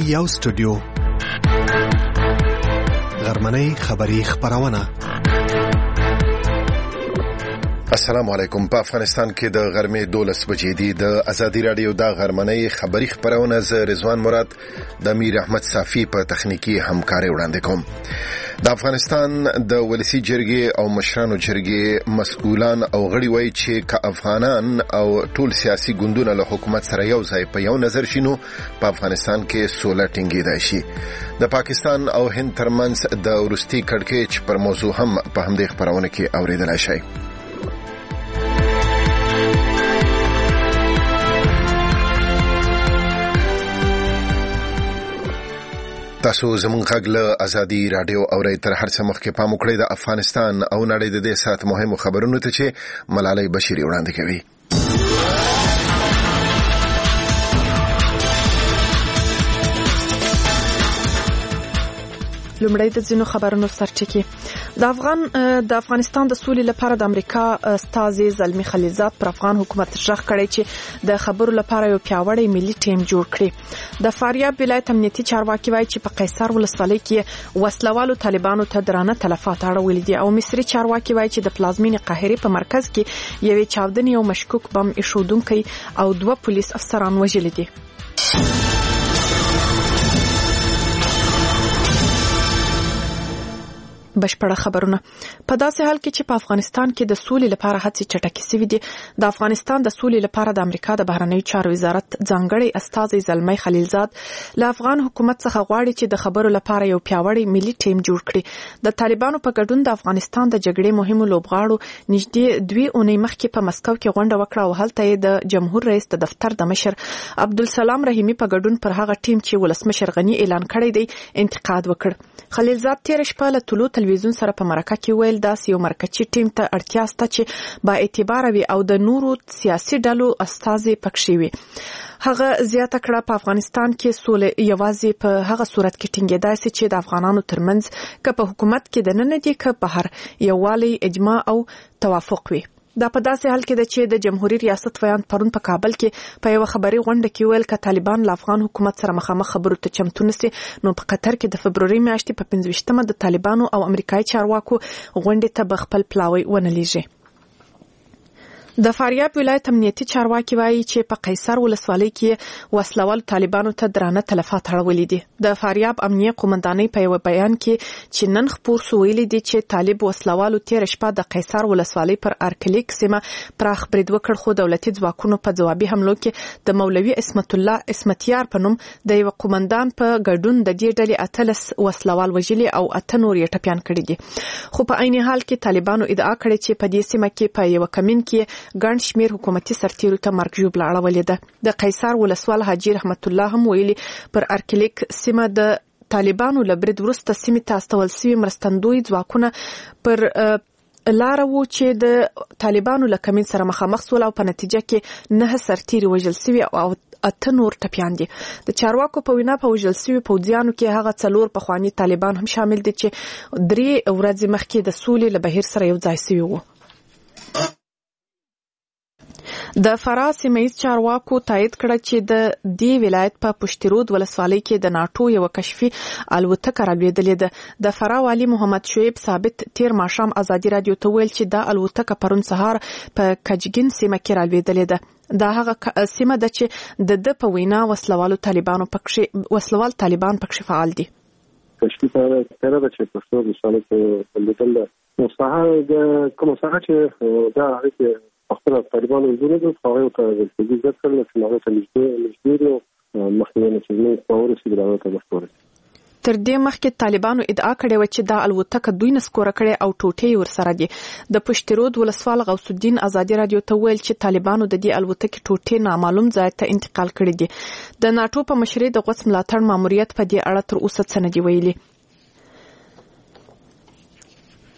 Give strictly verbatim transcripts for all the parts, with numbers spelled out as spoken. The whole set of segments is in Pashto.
یو سټوډیو غرمنۍ خبری خبرونه. السلام علیکم. په افغانستان کې د غرمې دولس بجې دي. د ازادي رادیو د غرمنۍ خبری خبرونه ز رضوان مراد د امیر احمد صافی په تخنیکی همکاري وړاندې کوم. د افغانستان د ولسی جرګې او مشرانو جرګې مسؤلان او غړي وایي چې که افغانان او ټول سیاسي ګوندونه له حکومت سره یو ځای په یو نظر شینو په افغانستان کې سوله ټینګېدای شي. د پاکستان او هند ترمنځ د ورستي کړکېچ پر موضوع هم په همدې خبرونه کې اوریدلای شئ. تاسو زموږ غږ له ازادي رادیو اورئ. تر هر څه مخکې پام وکړئ د افغانستان او نړۍ د دې ساعت مهمو خبرونو ته چې ملالۍ بشيري وړاندې کوي. لومړی د ځینو خبرونو سرچکي. د افغان د افغانستان د سولې لپاره د امریکا استازي زلمی خلیلزاد پر افغان حکومت ژغ کړی چې د خبرو لپاره یو پیاوړی ملي ټیم جوړ کړي. د فاریاب ولایت امنیتي چارواکي وایي چې په قیصر ولسوالۍ کې وسلوالو طالبانو ته درانه تلفات اړولي دي او مصري چارواکي وایي چې د پلازمینې قاهرې په مرکز کې یوې چاودنې او مشکوک بم ایښودونکي او دوه پولیس افسران وژلي دي. بشپړه خبرونه. په داسې حال کې چې په افغانستان کې د سولې لپاره هڅې چټکې شوې دي، د افغانستان د سولې لپاره د امریکا د بهرنیو چارو وزارت ځانګړی استازی زلمی خلیلزاد له افغان حکومت څخه غواړي چې د خبرو لپاره یو پیاوړی ملي ټیم جوړ کړي. د طالبانو په ګډون د افغانستان د جګړې مهمو لوبغاړو نږدې دوی اونۍ مخکې په مسکو کې غونډه وکړه او هلته یې د جمهور رئیس د دفتر د مشر عبدالسلام رحیمی په ګډون پر هغه ټیم چې ولسمشر غنی اعلان کړی دی انتقاد وکړ. خلیلزاد تیر شپه له طلوع تلویزیون سره په مرکه کې ویل داسې یو مرکچی ټیم ته اړتیا شته چې با اعتبار وي او د نورو سیاسي ډلو استازي پکښې وي. هغه زیاته کړه په افغانستان کې سولې یوازې په هغه صورت کې ټینګېدای شي چې د افغانانو ترمنځ که په حکومت کې د نن دي که بهر یووالی اجماع او توافق وي. دا په داسې حال کې ده چې د جمهوریت ریاست ویان پرون په کابل کې په یو خبري غونډه کې ویل ک طالبان له افغان حکومت سره مخامخ خبرو ته چمتو نشي نو په قطر کې د فبروري میاشتې په پنځه ویشتمه د طالبانو او امریکایي چارواکو غونډې ته بخپل پلاوی ونه لیږي. د فاریاب ولایت امنیتي چارواکي وایي چې په قیصر ولسوالۍ کې وسلوال طالبانو ته درانه تلفات اړولي دي. د فاریاب امنیه قومندانۍ په یو بیان کې چې نن خبر سو ویلي دي چې طالب وسلوالو تیر شپه د قیصر ولسوالۍ پر ارکلیک سیمه پراخ برید وکړ خو دولتي ځواکونو په ځوابي حملو کې د مولوي اسمت الله اسمتیار په نوم د یو قومندان په ګډون د دې ډلې اتلس وسلوال وژلي او اته نور یې ټپيان کړي دي. خو په عین حال کې طالبانو ادعا کړې چې په دې سیمه کې په یو کمین کې ګڼ شمیر حکومتي سرتیرو ته مرګ ژوبله اړولې ده. د قیصر ولسوال حاجی رحمت الله هم ویلي پر ارکلیک سیمه د طالبانو له برید وروسته سیمې ته استول شوي مرستندوی ځواکونه پر لاره وو چې د طالبانو له کمین سره مخامخ سول او په نتیجه کې نه سرتیري وژل شوي او اته نور ټپیان دي. د چارواکو په وینا په وژل شوي پوځیانو کې هغه څلور پخواني طالبان هم شامل دي چې درې ورځې مخکې د سولې له بهیر سره یو ځای شوي وو. د فراه سیمه‌ییز چارواکو تایید کړه چې د دې ولایت په پشترود ولسوالۍ کې د ناټو یو کشفي الوتکه رالوېدلې ده. د فراه والی محمد شعیب ثابت تیر ماښام ازادي رادیو ته ویل چې دا الوتکه پرون سهار په کجګین سیمه کې رالوېدلې ده. دا هغه سیمه ده چې د د په وینا وسلوالو طالبانو پکښې وسلوال طالبان پکښې فعال دي. کشفي سره د چې پښتو ولسوالۍ په لیدل نو سهار د کوم سهار چې دا هغه خپل طالبانو وزونه د خواهی ته د دې ځکه چې موږ ته نږدې نږدې مخنیوي چې موږ په ورسې دغه ته مشورې تر دې مخکې طالبانو ادعا کړې و چې دا الوتکه دوی نسکوره کړې او ټوټې ورسره دي. د پشترود ولسوال غوث الدین ازادي رادیو ته ویل چې طالبانو د دې الوتکې ټوټې نامعلوم ځای ته انتقال کړې دي. د ناټو په مشرۍ د غوث ملاتړ ماموریت په دې اړه تر اوسه څه نه دی ویلي.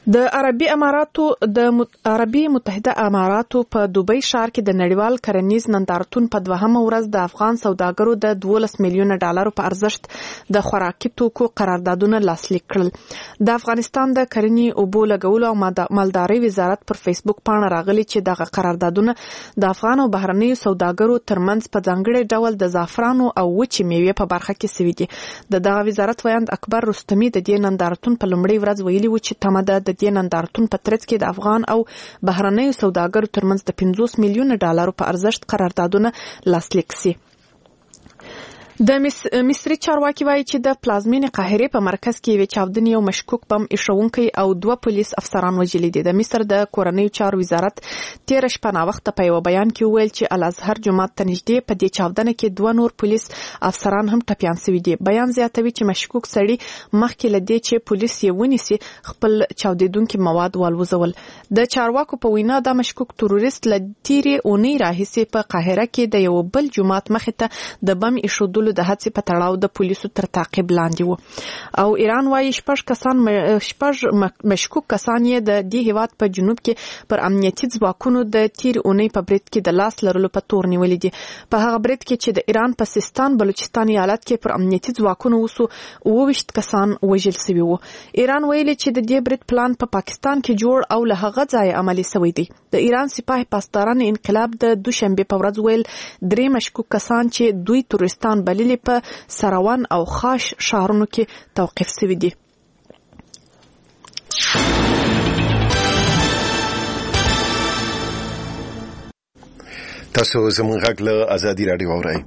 د عربي اماراتو د عربي متحده اماراتو په دوبۍ ښار کې د نړیوال کرنیز نندارتون په دوهمه ورځ د افغان سوداګرو د دولس میلیونه ډالرو په ارزښت د خوراکي توکو قراردادونه لاسلیک کړل. د افغانستان د کرنې اوبو لګولو او مالدارۍ وزارت پر فیسبوک پاڼه راغلي چې دغه قراردادونه د افغان او بهرنیو سوداګرو ترمنځ په ځانګړي ډول د زعفرانو او وچې میوې په برخه کې سوي دي. د دغه وزارت ویاند اکبر رستمي د دې نندارتون په لومړۍ ورځ ویلي و چې تمه ده د دې نندارتون په ترڅ کې د افغان او بهرنیو سوداګرو ترمنځ د پنځوس میلیونه ډالرو په ارزښت قراردادونه لاسلیک شي. د مصري چارواکي وایي چې د پلازمینې قاهرې په مرکز کې یو چاودنې یو مشکوک بم ایښودونکی او دوه پولیس افسران وژلي دي. د مصر د کورنیو چارو وزارت تیر شپه ناوخته په یو بیان کې وویل چې الازهر جومات ته نږدې په دې چاودنه کې دوه نور پولیس افسران هم ټپیان شوي دي. بیان زیاتوي چې مشکوک سړي مخکې له دې چې پولیس یې ونیسي خپل چاودېدونکي مواد والوزول. د چارواکو په وینا دا مشکوک تروریست له تیرې اونۍ راهیسې په قاهره کې د یو بل جومات مخې ته د بم ایښودلو د هڅې په تړاو د پولیسو تر تعقیب لاندې وو. او ایران وایي شپږ کسان شپږ مشکوک کسان یې د دې هیواد په جنوب کې پر امنیتي ځواکونو د تیر اونۍ په برید کې د لاس لرلو په تور نیولې دي. په هغه برید کې چې د ایران په سیستان بلوچستان ایالت کې پر امنیتي ځواکونو وسو اوه ویشت کسان وژل شوي وو. ایران ویلي چې د دې برید پلان په پا پاکستان کې جوړ او له هغه ځایه عملي شوی دی. د ایران سپاه پاسداران انقلاب د دوشنبه په ورځ ویل درې مشکوک کسان چې دوی تورستان بللي په سروان او خاش شهرونو کې توقیف شوي دي. تاسو زموږ غږ له ازادي راډیو اورئ.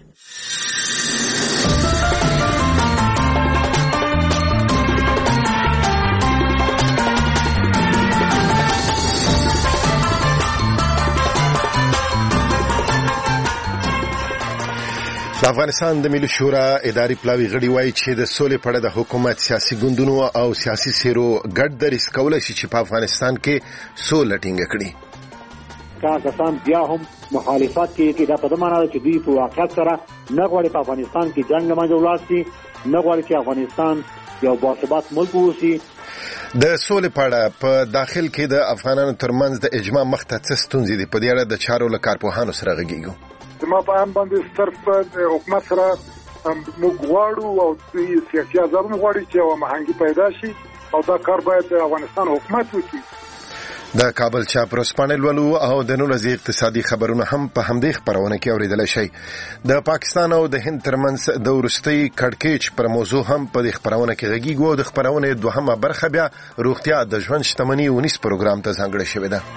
د افغانستان د ملي شورا اداري پلاوي غړي وایي چې د سولې په اړه د حکومت سیاسي ګوندونو او سیاسي څیرو ګډ دریځ کولای شي چې په افغانستان کې سوله ټینګه کړي. کا کسان بیا هم مخالفت کوي چې دا په دې معنی ده چې دوی په واقعیت سره نه غواړي په افغانستان کې جنگ لمنځه ولاړ شي، نه غواړي چې افغانستان یو باثبات ملک واوسي. د سولې په اړه په داخل کې د افغانانو ترمنځ د اجماع مخته څه ستونزې دي، په دې اړه د چارو له کارپوهانو سره غږیږو. زما په هم باندې صرف د حکومت سره موږ غواړو او د سیاسي ازادو غواړي چې یو مهنګي پیدا شي او دا کار باید د افغانستان حکومت وکړي. د کابل چاپ ورځپاڼې لولو او د نولزي اقتصادي خبرونه هم په همدې خبرونه کې اوریدل شي. د پاکستان او د هند ترمنځ د ورستۍ کړکېچ پر موضوع هم په دې خبرونه کې غږیږو. د خبرونه دوهمه برخه بیا روغتیا د ژوند شتمنۍ ونیس پروګرام ته ځانګړې شوې ده.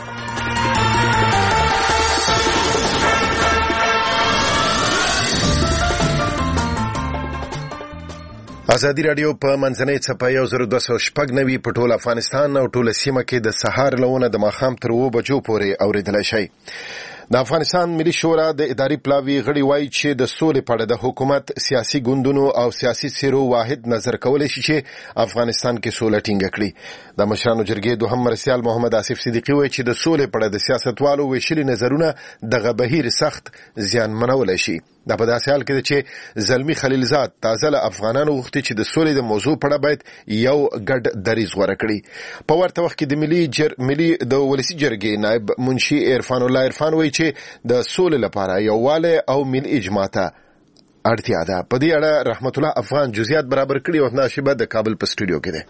ازادي راډیو په منځنۍ څپه یو زر دوه سوه شپږ نوي په ټول افغانستان او ټول سیمه کې د سهار لونه د ماښام تر اوه بجو پورې اوریدل شي. د افغانستان ملي شورا د اداري پلاوي غړي وایي چې د سولې په اړه د حکومت سیاسي ګوندونو او سیاسي څیرو واحد نظر کولای شي چې افغانستان کې سوله ټینګه کړي. د مشرانو جرګې دوهم مرسیال محمد آصف صدیقي وایي چې د سولې په اړه د سیاستوالو ویشلي نظرونه دغه بهیر سخت زیانمنولی شي. دا په داسې حال کې ده چې زلمي خلیلزاد تازه له افغانانو غوښتي چې د سولې د موضوع په اړه باید یو ګډ دریځ غوره کړي. په ورته وخت کې د ملي جر ملي د ولسی جرګې نائب منشي عرفان الله عرفان وایي چې د سولې لپاره یووالی او ملي اجماع ته اړتیا ده. په دې اړه رحمت الله افغان جزئیات برابر کړي او ناشبه د کابل په سټوډیو کې ده.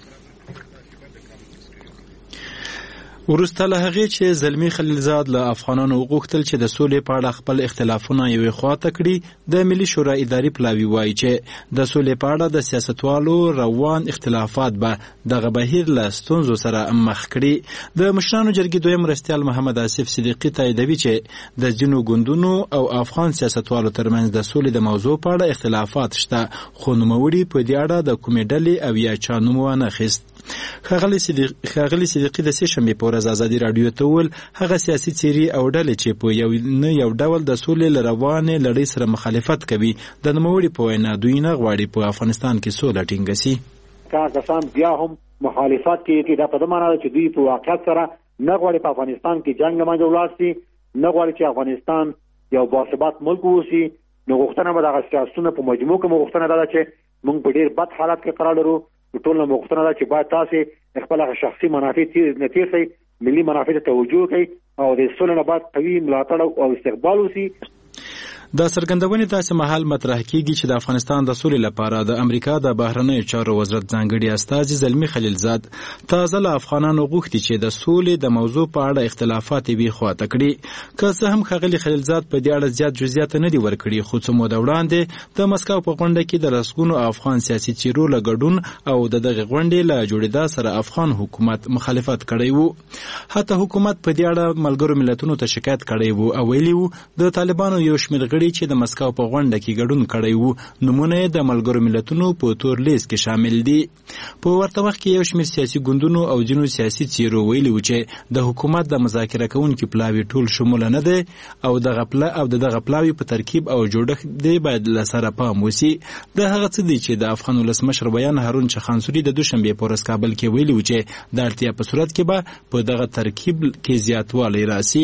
ورسته له هغې چې زلمي خلیلزاد له افغانانو وغوښتل چې د سولې په اړه خپل اختلافونه یوې خواته کړي، د ملي شورا اداري پلاوي وایي چې د سولې په اړه د سیاستوالو روان اختلافات به دغه بهیر له ستونزو سره مخ کړي. د مشرانو جرګې دویم مرستیال محمد آصف صدیقي تاییدوي چې د ځینو ګوندونو او افغان سیاستوالو ترمنځ د سولې د موضوع په اړه اختلافات شته، خو نوموړي په دې اړه د کومې ډلې او یا چا نوم ونه اخیست. ښاغلي صدیقي د سې شنبې په ورځ ازادي راډیو ته وویل هغه سیاسي څیرې او ډلې چې په یو نه یو ډول د سولې له روانې لړۍ سره مخالفت کوي، د نوموړي په وینا دوی نه غواړي په افغانستان کې سوله ټینګه شي. کا کسان بیا هم مخالفت کوي چې دا په دې معنی ده چې دوی په واقعیت سره نه غواړي په افغانستان کې جنګ لمنځه ولاړ شي، نه غواړي چې افغانستان یو باثبات ملک واوسي. نو غوښتنه به دغه سیاستونه په مجموع کې غوښتنه ده چې موږ په ډېر بد حالت کې قرار لرو ټول نه مغوښتنه ده چې باید تاسو خپل شخصي منافع نه تیرئ، ملي منافع ته توجه کوي او د سولې نه بعد قوي ملاتړ او استقبال وشي. د څرګندونې داسې مهال مطرح کیږي چې د افغانستان د سولې لپاره د امریکا د بهرنیو چارو وزارت ځانګړي استازي زلمي خلیلزاد تازه له افغانانو غوښتي چې د سولې د موضوع په اړه اختلافات یې خواته کړي. که څه هم ښاغلي خلیلزاد په دې اړه زیات جزئیات نه دي ورکړي، خو څه موده وړاندې د مسکو په غونډه کې د لسګونو افغان سیاسي څیرو له ګډون او د دغه غونډې له جوړېدا سره افغان حکومت مخالفت کړی وو. حتی حکومت په دې اړه ملګرو ملتونو ته شکایت کړی وو او ویلي وو د طالبانو یو شمېر چې د مسکو په غونډه کې ګډون کړی وو نمونه یې د ملګرو ملتونو په تور لیست کې شامل دي. په ورته وخت کې یو شمېر سیاسي ګوندونو او ځینو سیاسي څیرو ویلي وو چې د حکومت د مذاکره کوونکي پلاوي ټول شموله نه دی او دغه پلا او دغه پلاوي په ترکیب او جوړښت دی باید له سره پام وشي. د هغه څه دی چې د افغان ولسمشر بیان هارون چخانسوري د دوشنبې په ورځ کابل کې ویلي وو چې د اړتیا په صورت کې به په دغه ترکیب کې زیاتوالی راسي.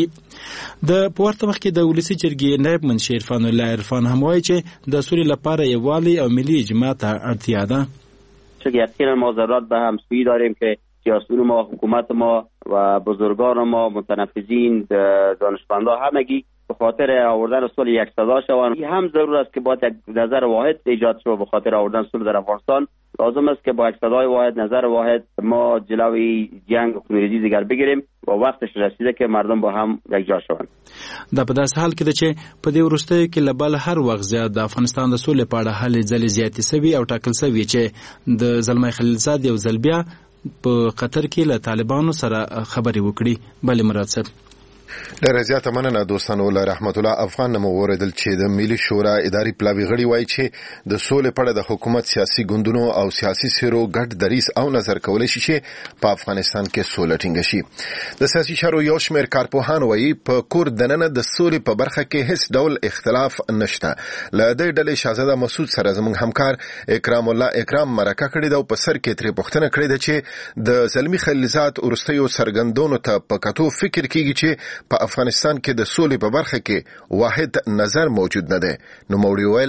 د په ورته وخت کې د ولسي جرګې نائب منشي عرفان الله عرفان هم وایي چې د سولې لپاره یووالی او ملي اجماع ته اړتیا ده. چون یقینا ما ضرورت به همسویی داریم که سیاسیون ما، حکومت ما و بزرگان ما، متنفذین، دانشمندا همگی به خاطر آوردن صلح یک صدا شوند. هم ضرور است که باید یک نظر واحد ایجاد شود به خاطر آوردن صلح در افغانستان. لازم است که با یک صدای واحد، نظر واحد ما جلوی جنگ و خونریزی دیگر بگیریم و وقتش رسیده که مردم با هم یکجا شوند. دا په داس حال کې ده چې په دې وروستیو کې له بل هر وخت زیات د افغانستان د سولې په اړه هلې ځلې زیاتې سوي او ټاکل سوي چې د زلمی خلیلزاد یو ځل بیا په قطر کې له طالبانو سره خبرې وکړي. بلې مراد صاحب ډېره زیاته مننه دوستانو. له رحمت الله افغان نه مو واورېدل چې د ملي شورا اداري پلاوي غړي وایي چې د سولې په اړه د حکومت سیاسي ګوندونو او سیاسي څیرو ګډ دریځ او نظر کولی شي چې په افغانستان کې سوله ټینګه شي. د سیاسي چارو یو شمېر کارپوهان وایي په کور دننه د سولې په برخه کې هیڅ ډول اختلاف نشته. له دې ډلې شهزاده مسعود سره زموږ همکار اکرام الله اکرام مرکه کړې ده او په سر کې ترې پوښتنه کړې ده چې د زلمي خلیلزاد وروستیو څرګندونو ته په کتو فکر کیږي چې په افغانستان کې د سولې په برخه کې واحد نظر موجود نه دی. نو موړي ویل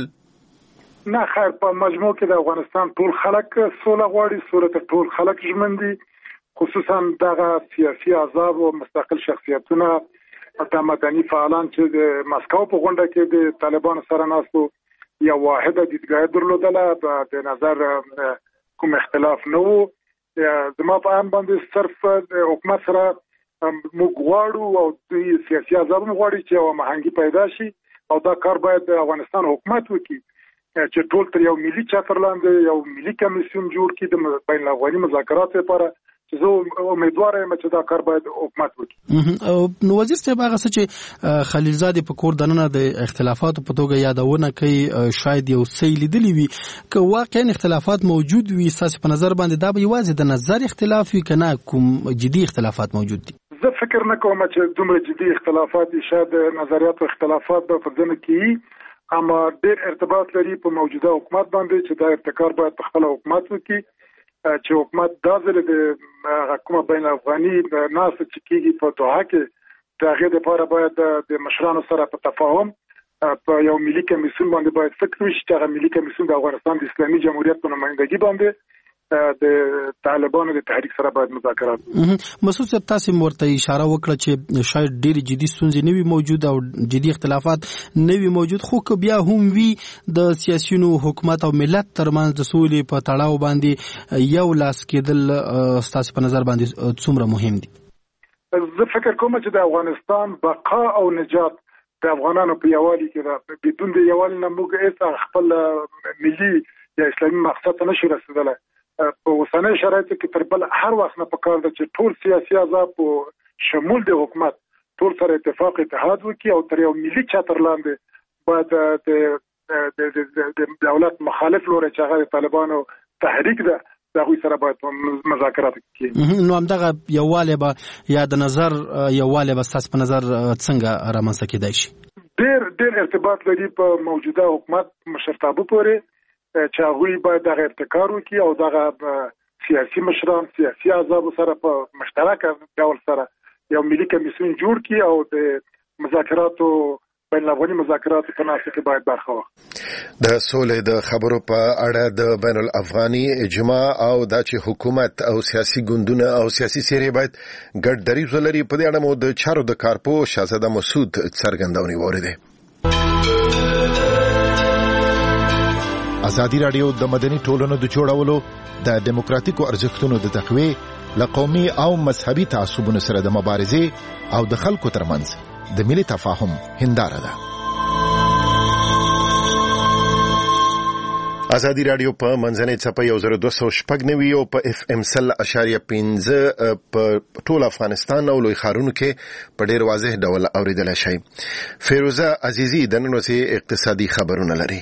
نه خیر په مجموع کې د افغانستان ټول خلک سوله غواړي، سوله ته ټول خلک ژمن دي، خصوصا دغه سیاسي احزاب او مستقل شخصیتونه د مدني فعالان چې د مسکو په غونډه کې د طالبانو سره ناستو یو واحده دیدګاه درلودله، د نظر کوم اختلاف نه و. زما په اند باندې صرف د حکومت سره موږ غواړو او د سیاسي احزاب غواړي چې یو هماهنګي پیدا شي او دا کار باید د افغانستان حکومت وکړي چې ټول تر یو ملي چتر لاندې یو ملي کمیسیون جوړ کړي د بین الافغاني مذاکرات لپاره چې زه امیدوار یم چې دا کار باید حکومت وکړي. نو وزیر صاحب هغه څه چې خلیلزاد په کور دننه د اختلافاتو په توګه یادونه کوي شاید یو څه لیدلی وي، که واقعا اختلافات موجود وي ستاسو په نظر باندې دا به یوازې د نظر اختلاف وي که نه کوم جدي اختلافات موجود دي؟ زه فکر نه کوم چې دومره جدي اختلافات دي، شاید نظریات او اختلافات به پر ځنه کې اما ډېر ارتباط لري په موجوده حکومت باندې چې دا ابتکار باید په خپل حکومت وکړي چې حکومت دا ځل د حکومت بین افغاني ناس چې کېږي په دوحه کې د هغې لپاره باید د مشرانو سره په تفاهم په یو ملي کمیسیون باندې باید فکر وشي چې هغه ملي کمیسیون د افغانستان د اسلامي جمهوریت په نمایندګي باندې د طالبانو د تحریک سره باید مذاکرات. مسعود صاحب تاسو ورته اشاره وکړه چې شاید ډېری جدي ستونزې نه وي موجود او جدي اختلافات نه وي موجود، خو که بیا هم وي د سیاسيونو حکومت او ملت ترمنځ د سولې په تړاو باندې یو لاس کېدل تاسو په نظر باندې څومره مهم دي؟ زه فکر کوم چې د افغانستان بقا او نجات د افغانانو په یووالي کې ده. بدون د یووالي نه موږ هیڅ خپل ملي یا اسلامي مقصد ته نشو رسیدلی. په اوسنۍ شرایطو کې تر بل هر وخت نه پکار ده چې ټول سیاسي احزاب په شمول د حکومت ټول سره اتفاق اتحاد وکړي او تر یو ملي چتر لاندې باید د دولت مخالف لوري چې هغه طالبانو تحریک ده د هغوی سره باید مذاکرات وکړي. نو همدغه یووالی به یا د نظر یووالی به ستاسو په نظر څنګه رامنځته کېدای شي؟ ډېر ډېر ارتباط لري په موجوده حکومت مشرتابه پورې چې هغوی باید دغه ابتکار وکړي او دغه سیاسي مشران سیاسي احزاب سره په مشترک ډول سره یو ملي کمیسیون جوړ کړي او د مذاکراتو بین الافغاني مذاکرات په ناسه کې باید برخه واخلي. د سولې د خبرو په اړه د بین الافغاني اجماع او د چې حکومت او سیاسي ګوندونه او سیاسي سیرې باید ګډ دریځ ولري، په دې اړه مو د چارو د کارپو شاهزاده مسعود څرګندونې واوریدې. ازادي راډیو د مدني ټولنو د جوړولو د دیموکراتیکو ارزښتونو د تقویې له قومي او مذهبي تعصبونو سره د مبارزې او د خلکو ترمنځ د ملي تفاهم هنداره ده. ازادي راډیو په منځنۍ څپه یو زر دوه سوه شپږ نوي او په اف ام سل اشاریه پنځه په ټول افغانستان او لوی ښارونو کې په ډیر واضح ډول اوریدلای شئ. فیروزه عزیزی د نن ورځې اقتصادي خبرونه لري.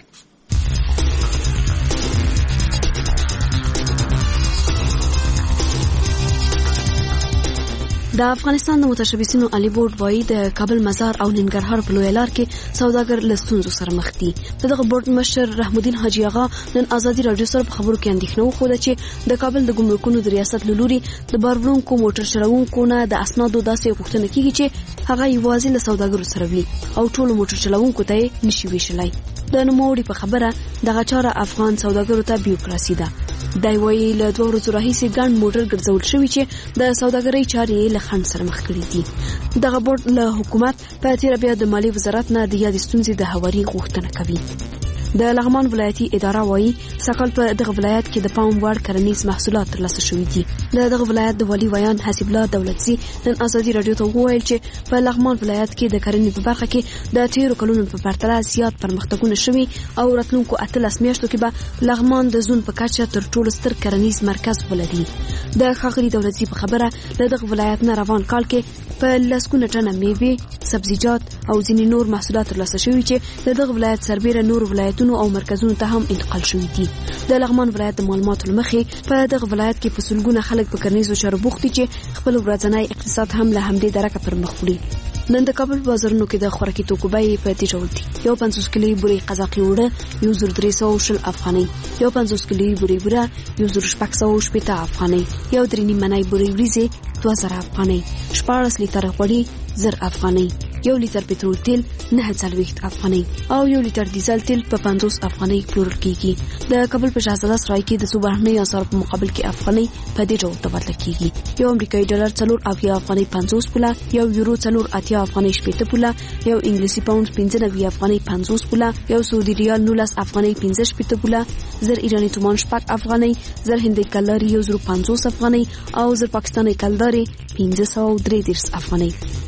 د افغانستان د متشبثینو علي بورډ وایي د کابل مزار او ننګرهار په لوی لار کې سوداګر له ستونزو سره مخ دي. دغه بورډ مشر رحم الدین حاجی آغا نن ازادي راډیو سره په خبرو کې اندېښنه وښوده چې د کابل د ګمرکونو د ریاست له لوري د بارونکو موټر چلوونکو نه د اسنادو داسې غوښتنه کیږي چې هغه یوازې له سوداګرو سره وي او ټول موټر چلوونکو ته یې نشي ویشلای. د نوموړي په خبره دغه چاره افغان سوداګرو ته بیوکراسي ده. دای وایي له دوه ورځو راهیسې ګڼ موټر ګرځول شوي چې د سوداګرۍ چارې له خنډ سره مخ کړي دي. دغه بورډ له حکومت په تیره بیا د مالیې وزارت نه د یادې ستونزې د هواري غوښتنه کوي. د لغمان ولایتي اداره وایي سږ کال په دغه ولایت کې د پام وړ کرنیز محصولات ترلاسه شوي دي. د دغه ولایت د والي ویان حسیب الله دولتزي نن ازادي راډیو ته وویل چې په لغمان ولایت کې د کرنې په برخه کې د تیرو کلونو په پرتله زیات پرمختګونه شوي او راتلونکو اتلس میاشتو کې به لغمان د زون په کچه تر ټولو ستر کرنیز مرکز ولري. د ښاغلي دولتزي په خبره له دغه ولایت نه روان کال کې په لسګونه ټنه میوې، سبزیجات او ځینې نور محصولات ترلاسه شوي چې د دغه ولایت سربیره نور ولایتونو او مرکزونو ته هم انتقال شوي دي. د لغمان ولایت د معلوماتو له مخې په دغه ولایت کې په سلګونه خلک په کرنیزو چارو بوخت دي چې خپل ورځنی اقتصاد هم له همدې درکه پر مخ وړي. نن د کابل بازارونو کې د خوراکي توکو بیې په دې ډول دي: یو پنځوس کیلو بوري قزاقي وړه یو زر درې سوه شل افغانۍ، یو پنځوس کیلو بوري بوره یو زر شپږ سوه شپېته افغانۍ، یو درې نیم منۍ بوري وریځې دوه زره افغانۍ، شپاړس لیتره غوړي زر افغانۍ، یو لیتر پټرول تیل نه څلوېښت افغانۍ او یو لیتر ډیزل تیل په پنځوس افغانۍ پلورل کیږي. د کابل په شهزاده سرای کې د څو بهرنیو اسعارو په مقابل کې افغانۍ په دې ډول تبادله کیږي: یو امریکایي ډالر څلور اویا افغانۍ پنځوس پوله، یو یورو څلور اتیا افغانۍ شپېته پوله، یو انګلیسي پاوند پنځه نوي افغانۍ پنځوس پوله، یو سعودي ریال نولس افغانۍ پنځه شپېته پوله، زر ایراني تومان شپږ افغانۍ، زر هندۍ کلداري یو زر پنځوس افغانۍ او زر پاکستاني کلداري پنځه سوه درې دېرش افغانۍ.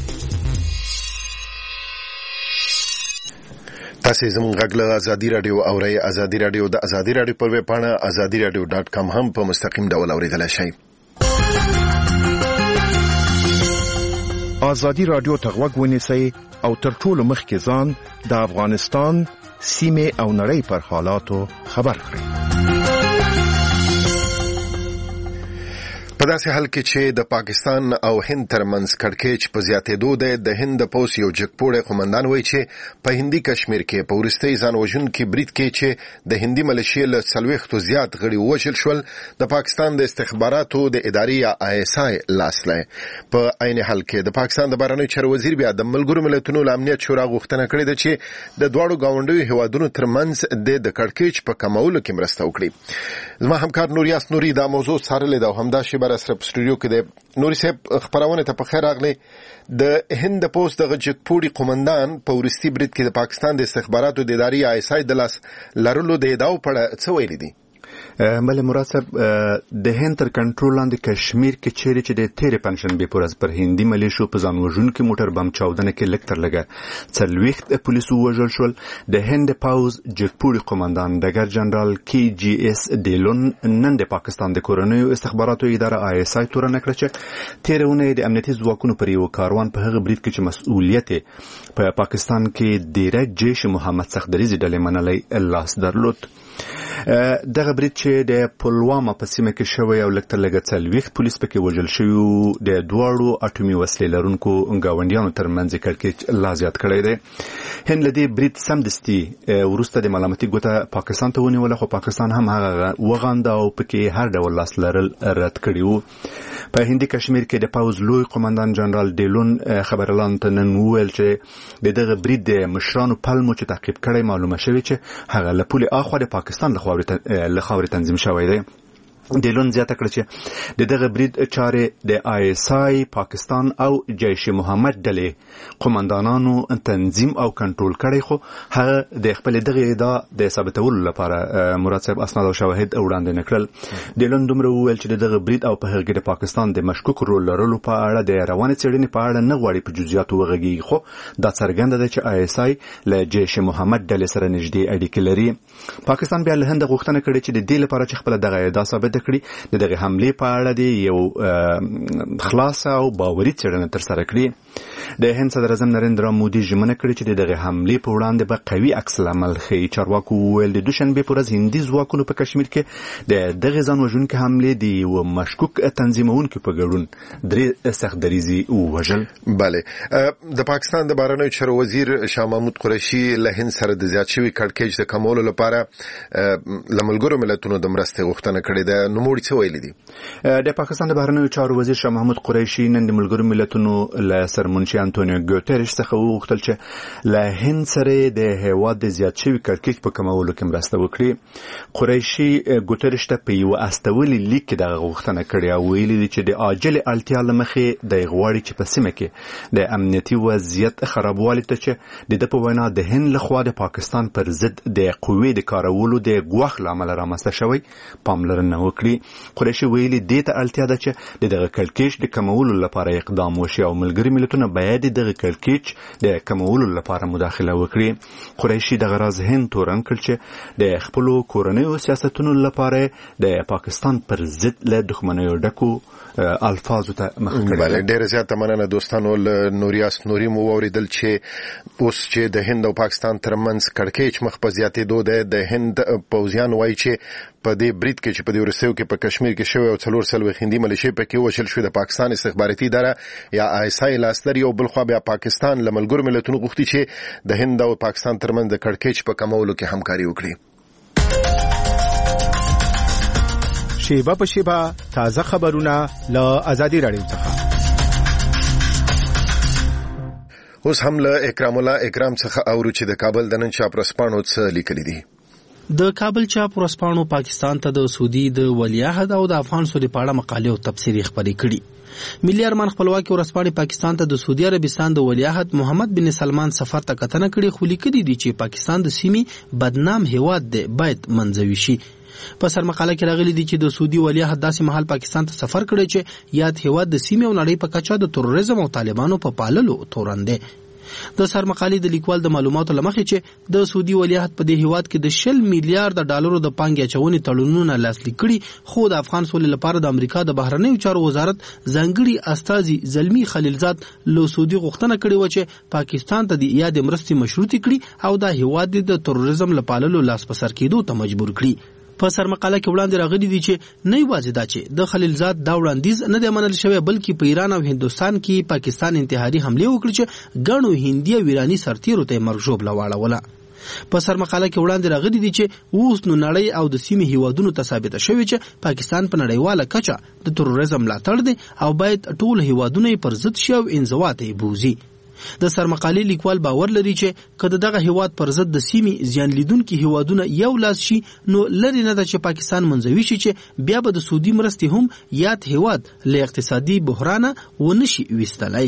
تاسو زموږ غږ له ازادي راډیو اورئ. ازادي راډیو د ازادي راډیو په ویب پاڼه ازادي راډیو ډاټ کام هم په مستقیم ډول اوریدلای شئ. ازادي راډیو ته غوږ ونیسئ او تر ټولو مخکې ځان د افغانستان سیمې او نړۍ پر حالاتو خبر کړئ. په داسې حال کې چې د پاکستان او هند ترمنځ کړکېچ په زیاتېدو دی، د هند د پوځ یو جګپوړی قومندان وایي چې په هندي کشمیر کې په وروستي ځان وژونکي برید کې چې د هندي ملیشې له څلوېښتو زیات غړي ووژل شول، د پاکستان د استخباراتو د ادارې یا آی اس آی لاس لري. په عین حال کې د پاکستان د بهرنیو چارو وزیر بیا د ملګرو ملتونو له امنیت شورا غوښتنه کړې ده چې د دواړو ګاونډیو هیوادونو ترمنځ د کړکېچ په کمولو کې مرسته وکړي. زما همکار نوریاس نوري دا موضوع څارلې ده او همدا شی بر سره په سټوډیو کې د نوري صاحب خبرونه ته په خیر راغلی. د هند د پوسټ د جګپوړي قومندان په ورستي برید کې د پاکستان د استخباراتو د ادارې آی اس آی د لاس لرلو د ادعاو په اړه څه ویلي دي؟ بله مراد صاحب، د هند تر کنټرول لاندې کشمیر کې چیرې چې د تیرې پنجشنبې په ورځ پر هندي ملیشو په ځان وژونکي موټر بم چاودنه کې لږ تر لږه څلوېښت پولیس ووژل شول. د هند پوځ جګپوړي قومندان ډګر جنرال کی جی ایس ډیلون نن د پاکستان د کورنیو استخباراتو اداره آی اس آی تورنه کړه چې تیره اونۍ د امنیتي ځواکونو پر یو کاروان په هغه برید کې چې مسؤلیت په پاکستان کې ډیره جیش محمد صخدریزي ډلې منلای لاس درلود. دغه برید چې چې د پلوامه په سیمه کې شوی او لکتر لګ څلويخ پولیس پکې وژل شوی د دواړو اټومي وسلې لرونکو غاونډیانو ترمنځ کړکېچ لا زیات کړی دی. هند لدی برید سمدستي ورسته د ملامتي ګوته پاکستان ته ونیول، خو پاکستان هم هغه وغاندا او پکې هر ډول لاس لرل رد کړیو. په هندي کشمیر کې د پاوز لوی قومندان جنرال ډیلون خبرلاند ته نن وویل چې د دغه برید د مشرانو پلمو چې تعقیب کړی معلومه شوې چې هغه له پولې اخوا د پاکستان له خاورې تنظیم شوی دی. ډیلون زیاته کړه چې د دغه برید چارې د آی اس آی، پاکستان او جیش محمد ډلې قومندانانو تنظیم او کنټرول کړی، خو هغه د خپل دغه ادعا د ثابتولو لپاره مراد صاحب اسناد او شواهد وړاندې نکړل. ډیلون دومره وویل چې دغه برید او په هغه کې د پاکستان د مشکوک رول لرلو په اړه د روانې څېړنې په اړه نه غواړي په جزئیاتو وغږیږي، خو دا څرګنده ده چې آی اس آی له جیش محمد ډلې سره نږدې اړیکې لري. پاکستان بیا له هند غوښتنه کړې چې د دې لپاره چې خپل دغه ادعا ثابت کړي د دغه حمله په اړه دی یو خلاص او باوري څېړنه ترسره کړي. د هند صدر اعظم نریندرا مودي ژمنه کړې چې دغه حمله په وړاندې به قوي عکس العمل ښیي. چارواکو وویل د دوشنبه پر ورځ هندي ځواکونو په کشمیر کې د دغه ځان وژونکي حمله دی یو مشکوک تنظیمونکو په ګډون درې سخت دریزي ووژل. بله، د پاکستان د بهرنیو چارو وزیر شاه محمود قریشي له هند سره د زیات شوي کړکېچ د کمولو لپاره له ملګرو ملتونو د مرستې غوښتنه کړې ده. نوموړي څه ویلي دي؟ د پاکستان د بهرنیو چارو وزیر شاه محمود قریشي نن د ملګرو ملتونو له سرمنشي انټونیو ګوتریش څخه وغوښتل چې له هند سره د هیواد د زیات شوي کړکېچ په کمولو کې مرسته وکړي. قریشي ګوتریش ته په یو استولي لیک کې دغه غوښتنه کړې او ویلي دي چې د عاجل اړتیا له مخې د غواړي چې په سیمه کې د امنیتي وضعیت خرابوالي ته چې د په وینا د هند لخوا د پاکستان پر ضد د قوې د کارولو د ګواښ لامل رامنځته شوی پاملرنه وکړي. قریشي ویلي دې ته اړتیا ده چې د دغه کړکېچ د کمولو لپاره اقدام وشي او ملګري ملتونه باید دغه کړکېچ د کمولو لپاره مداخله وکړي. قریشي دغه راز هند تورن کړ چې د خپل کورنیو سیاستونو لپاره د پاکستان پر ضد له دښمنیو ډکو الفاظو ته مخ کړي. بله، ډېره زیاته مننه دوستانو. له نوریاس نوري مو واورېدل چې اوس چې د هند او پاکستان ترمنځ کړکېچ مخ په زیاتېدو دی. د هند پوځیان وایي چې په دې برید کې چې په دې وروستیو کې په کشمیر کې شوی او څلور څلوېښت هندي ملیشې پکې ووژل شوې، د پاکستان استخباراتي اداره یا آی اس آی لاس لري، او بلخوا بیا پاکستان له ملګرو ملتونو غوښتي چې د هند او پاکستان ترمنځ د کړکېچ په کمولو کې همکاري وکړي. شیبه په شیبه تازه خبرونه له آزادي راډیو څخه. اوس هم له اکرام الله اکرام څخه اورو چې د کابل د نن چاپ ورځپاڼو څه لیکلي دي. د کابل چاپ ورځپاڼو پاکستان ته د سعودي د ولیعهد او د افغان سولې په اړه مقالې او تبصرې خپرې کړي. ملي ارمان خپلواکي ورځپاڼې پاکستان ته د سعودي عربستان د ولیعهد محمد بن سلمان سفر ته کتنه کړې، خو لیکلي دي چې پاکستان د سیمې بدنام هیواد دی، باید منځوي شي. په سر مقاله کې راغلي دي چې د سعودي ولیعهد داسې مهال پاکستان ته سفر کړی چې یاد هیواد د سیمې او نړۍ په کچه د تروریزم او طالبانو په پاللو تورن دی. د سر مقالې د لیکوال د معلوماتو لمخې چې د سعودي ولیعهد په دې هیواد کې د شل میلیارډ ډالرو د پانګې اچونې تړونونه لاسلیک کړي، خو د افغان سولې لپاره د امریکا د بهرنیو چارو وزارت ځانګړي استازي زلمی خلیلزاد له سعودي غوښتنه کړې و چې پاکستان ته د یاد مرستې مشروطې کړي او د هیواد د تروریزم لپاره لاس په سر کېدو ته مجبور کړي. په سر مقاله کې وړاندې راغلي دي چې نه یوازې دا چې د خلیلزاد دا وړاندیز نه دی منل شوی، بلکې په ایران او هندوستان کې پاکستان انتحاري حمله وکړي چې ګڼو هندي او ایراني سرتیرو ته مرګ ژوبله واړوله. په سر مقاله کې وړاندې راغلي دي چې اوس نو نړۍ او د سیمې هیوادونو ته ثابته شوې چې پاکستان په نړیواله کچه د تروریزم ملاتړ دی او باید ټول هیوادونه یې پر ضد شي او انزوا ته یې بوزي. د سرمقالې لیکوال باور لري چې کله دغه هیواد پر ضد د سیمې زیان لیدونکو هیوادونه یو لاس شي، نو لري نه ده چې پاکستان منځوي شي چې بیا به د سعودي مرستې هم یاد هیواد له اقتصادي بحران ونشي وستلای.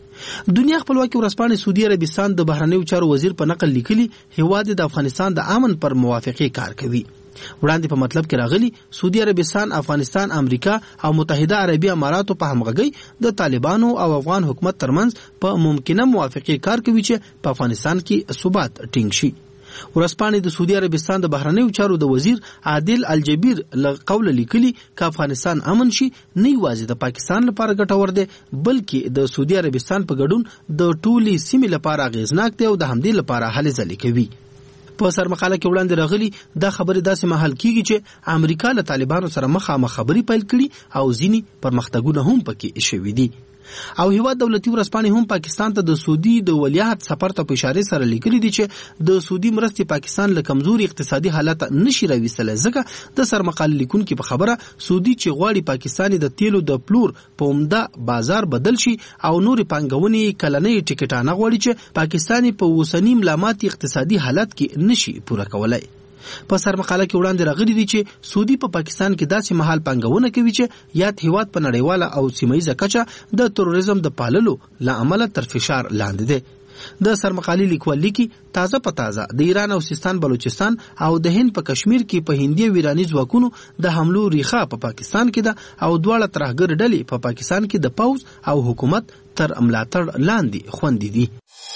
دنیا خپلواکي ورځپاڼې سعودي عربستان د بهرنیو چارو وزیر په نقل لیکلي هیواد د افغانستان د امن پر موافقه کار کوي. وړاندې په مطلب کې راغلي سعودي عربستان، افغانستان، امریکا او متحده عربي اماراتو په همغږي د طالبانو او افغان حکومت ترمنځ په ممکنه موافقه کار کوي چې په افغانستان کې ثبات ټینګ شي. ورځپاڼې د سعودي عربستان د بهرنیو چارو د وزیر عادل الجبیر له قوله لیکلي چې افغانستان امن شي نه یوازې د پاکستان لپاره ګټور دی، بلکې د سعودي عربستان په ګډون د ټولي سیمې لپاره اغیزناک دی او د همدې لپاره هلې ځلې کوي. په سرمقاله کې وړاندې راغلي دا خبره داسې مهال کیږي چې امریکا له طالبانو سره مخامخ خبرې پیل کړي او ځینی پرمختګونه هم پکې شوي دي. او هیواد دولتي ورځپاڼې هم پاکستان ته د سعودي د ولیعهد سفر ته په اشاره سره لیکلي دي چې د سعودي مرستې پاکستان له کمزوري اقتصادي حالت نشي راوستلی، ځکه د سرمقاله لیکونکو په خبره سعودي چې غواړي پاکستان د تیلو د پلور په عمده بازار بدل شي او نور پانګونې کلنۍ ټیکټانه غواړي چې پاکستان په اوسنی ملامت اقتصادي حالت کې نشي پوره کولای. په سرمقاله کې وړاندې راغلي دي چې سعودي په پا پاکستان کې داسې مهال پانګونه کوي چې یاد هیواد په نړیواله او سیمه‌ییزه کچه د تروریزم د پاللو له امله تر فشار لاندې دی. د سرمقالي لیکوال لیکي تازه په تازه د ایران او سیستان بلوچستان او د هند په کشمیر کې په هندي او ایرانی ځواکونو د حملو ریخه په پا پاکستان کې ده او دواړه ترهګر ډلې په پا پاکستان کې د پوز او حکومت تر ملاتړ لاندې خوندې دي.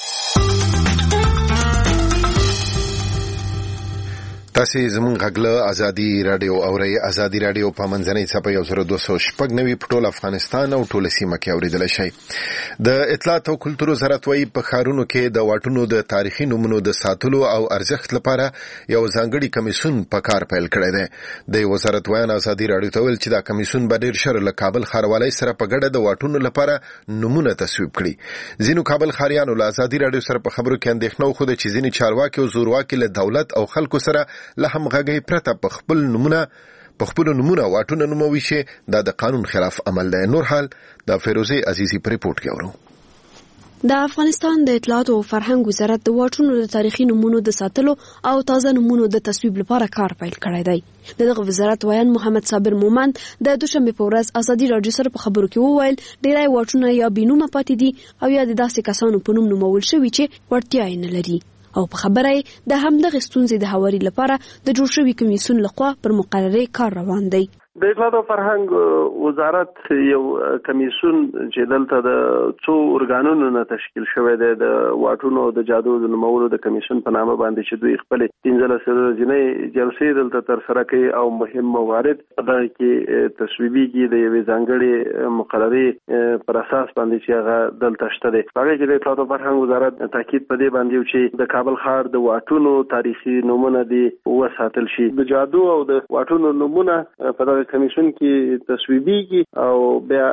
تاسو زموږ غږله ازادي رادیو اورئ. ازادي رادیو په منځنۍ څپه یو زر دوه سوه شپږ نوي په ټول افغانستان او ټول سیمه کې اوریدل شي. د اطلاعات او کلتور وزارت وايي په ښارونو کې د واټونو د تاریخي نومونو د ساتلو او ارزښت لپاره یو ځانګړي کمیسون په کار پیل کړی دی. د وزارت ویان ازادي رادیو ته ویل چې دا کمیسون به ډیر ژر له کابل ښاروالۍ سره په ګډه د واټونو لپاره نومونه تصویب کړي. ځینو کابل ښاریانو له ازادي رادیو سره په خبرو کې اندېښنه وښوده چې ځینې چارواکي او زورواکي له دولت او خلکو سره له همغږۍ پرته په خپل نمونه په خپل نمونه واټونه نوموي چې دا د قانون خلاف عمل دی. نور حال د فیروزه عزیزی په ریپورت کې اورو. د افغانستان د اطلاعات او فرهنګ وزارت د واټونو د تاریخي نمونو د ساتلو او تازه نمونو د تصویب لپاره کار پیل کړی دی. دغه وزارت ویان محمد صابر مومند د دوشنبه په ورځ ازادي رادیو سره په خبرو کې وویل ډیری واټونه یا بینومه پاتې دي او یا د داسې کسانو په نوم نومول شوي چې وړتیا یې نه لري. او په خبره د همدغه ستونزې د هواري لپاره د جوړ شوي کمیسیون لخوا پر مقررې کار روان دی. د اطلاعات او فرهنګ وزارت یو کمیسیون چې دلته د څو ارګانونو نه تشکیل شوی دی د واټونو د جادو د نومولو د کمیسیون په نامه باندې چې دوی خپل پنځلس ورځې جلسې دلته تر سره کوي او مهم موارد په کې تصویبیږي د یوې ځانګړې مقررې پر اساس باندې چې هغه دلته شته دی. هغه چې د اطلاعات او فرهنګ وزارت تاکید په دې باندې چې د کابل ښار د واټونو تاریخي نومونه دي وساتل شي. د جادو او د واټونو نومونه په کمیسیون کې تصویبیږي او بیا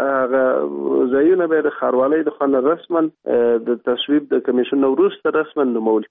هغه ځایونه به د ښاروالۍ د خوا رسمن د تصویب د کمیسیون وروسته رسمن نومول.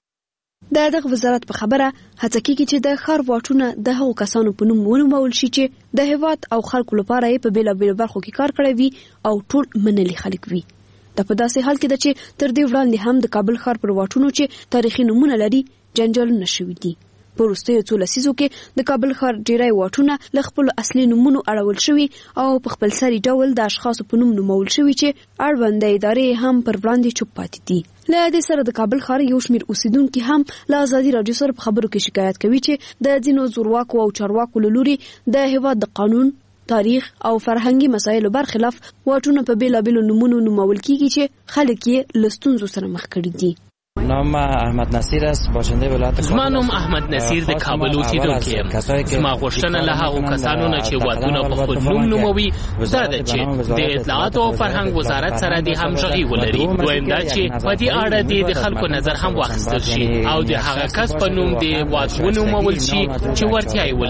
د دغه وزارت په خبره هڅه کیږي چې د ښار واټونه د هغو کسانو په نوم ونومول شي چې د هیواد او خلکو لپاره یې په بیلابیلو برخو کې کار کړی وي او ټول منلي خلک وي. دا په داسې حال کې ده چې تر دې وړاندې هم د کابل ښار پر واټونو چې تاریخي نومونه لري جنجالونه شوي دي. په وروستیو څو لسیزو کې د کابل ښار ډیری واټونه له خپلو اصلي نومونو اړول شوي او په خپلسري ډول د اشخاصو په نوم نومول شوي چې اړونده ادارې هم پر وړاندې چوپ پاتې دي. له دې سره د کابل ښار یو شمېر اوسیدونکي هم له ازادي رادیو سره په خبرو کې شکایت کوي چې د ځینو زورواکو او چارواکو له لوري د هیواد د قانون، تاریخ او فرهنګي مسایلو برخلاف واټونه په بیلابیلو نومونو نومول کیږي چې خلک یې له ستونزو سره مخ کړي دي. نام احمد نصیر است، باشنده ولایت کابل. زما نوم احمد نصیر د کابل اوسیدونکی یم. زما غوښتنه له هغو کسانو نه چې واټونه په خپل نوم نوموي دا ده چې د اطلاعات او فرهنګ وزارت سره د همغږي ولري. دویم دا چې په دې اړه د خلکو نظر هم واخیستل شي او د هغه کس په نوم د واټ ونومول شي چې وړتیا یې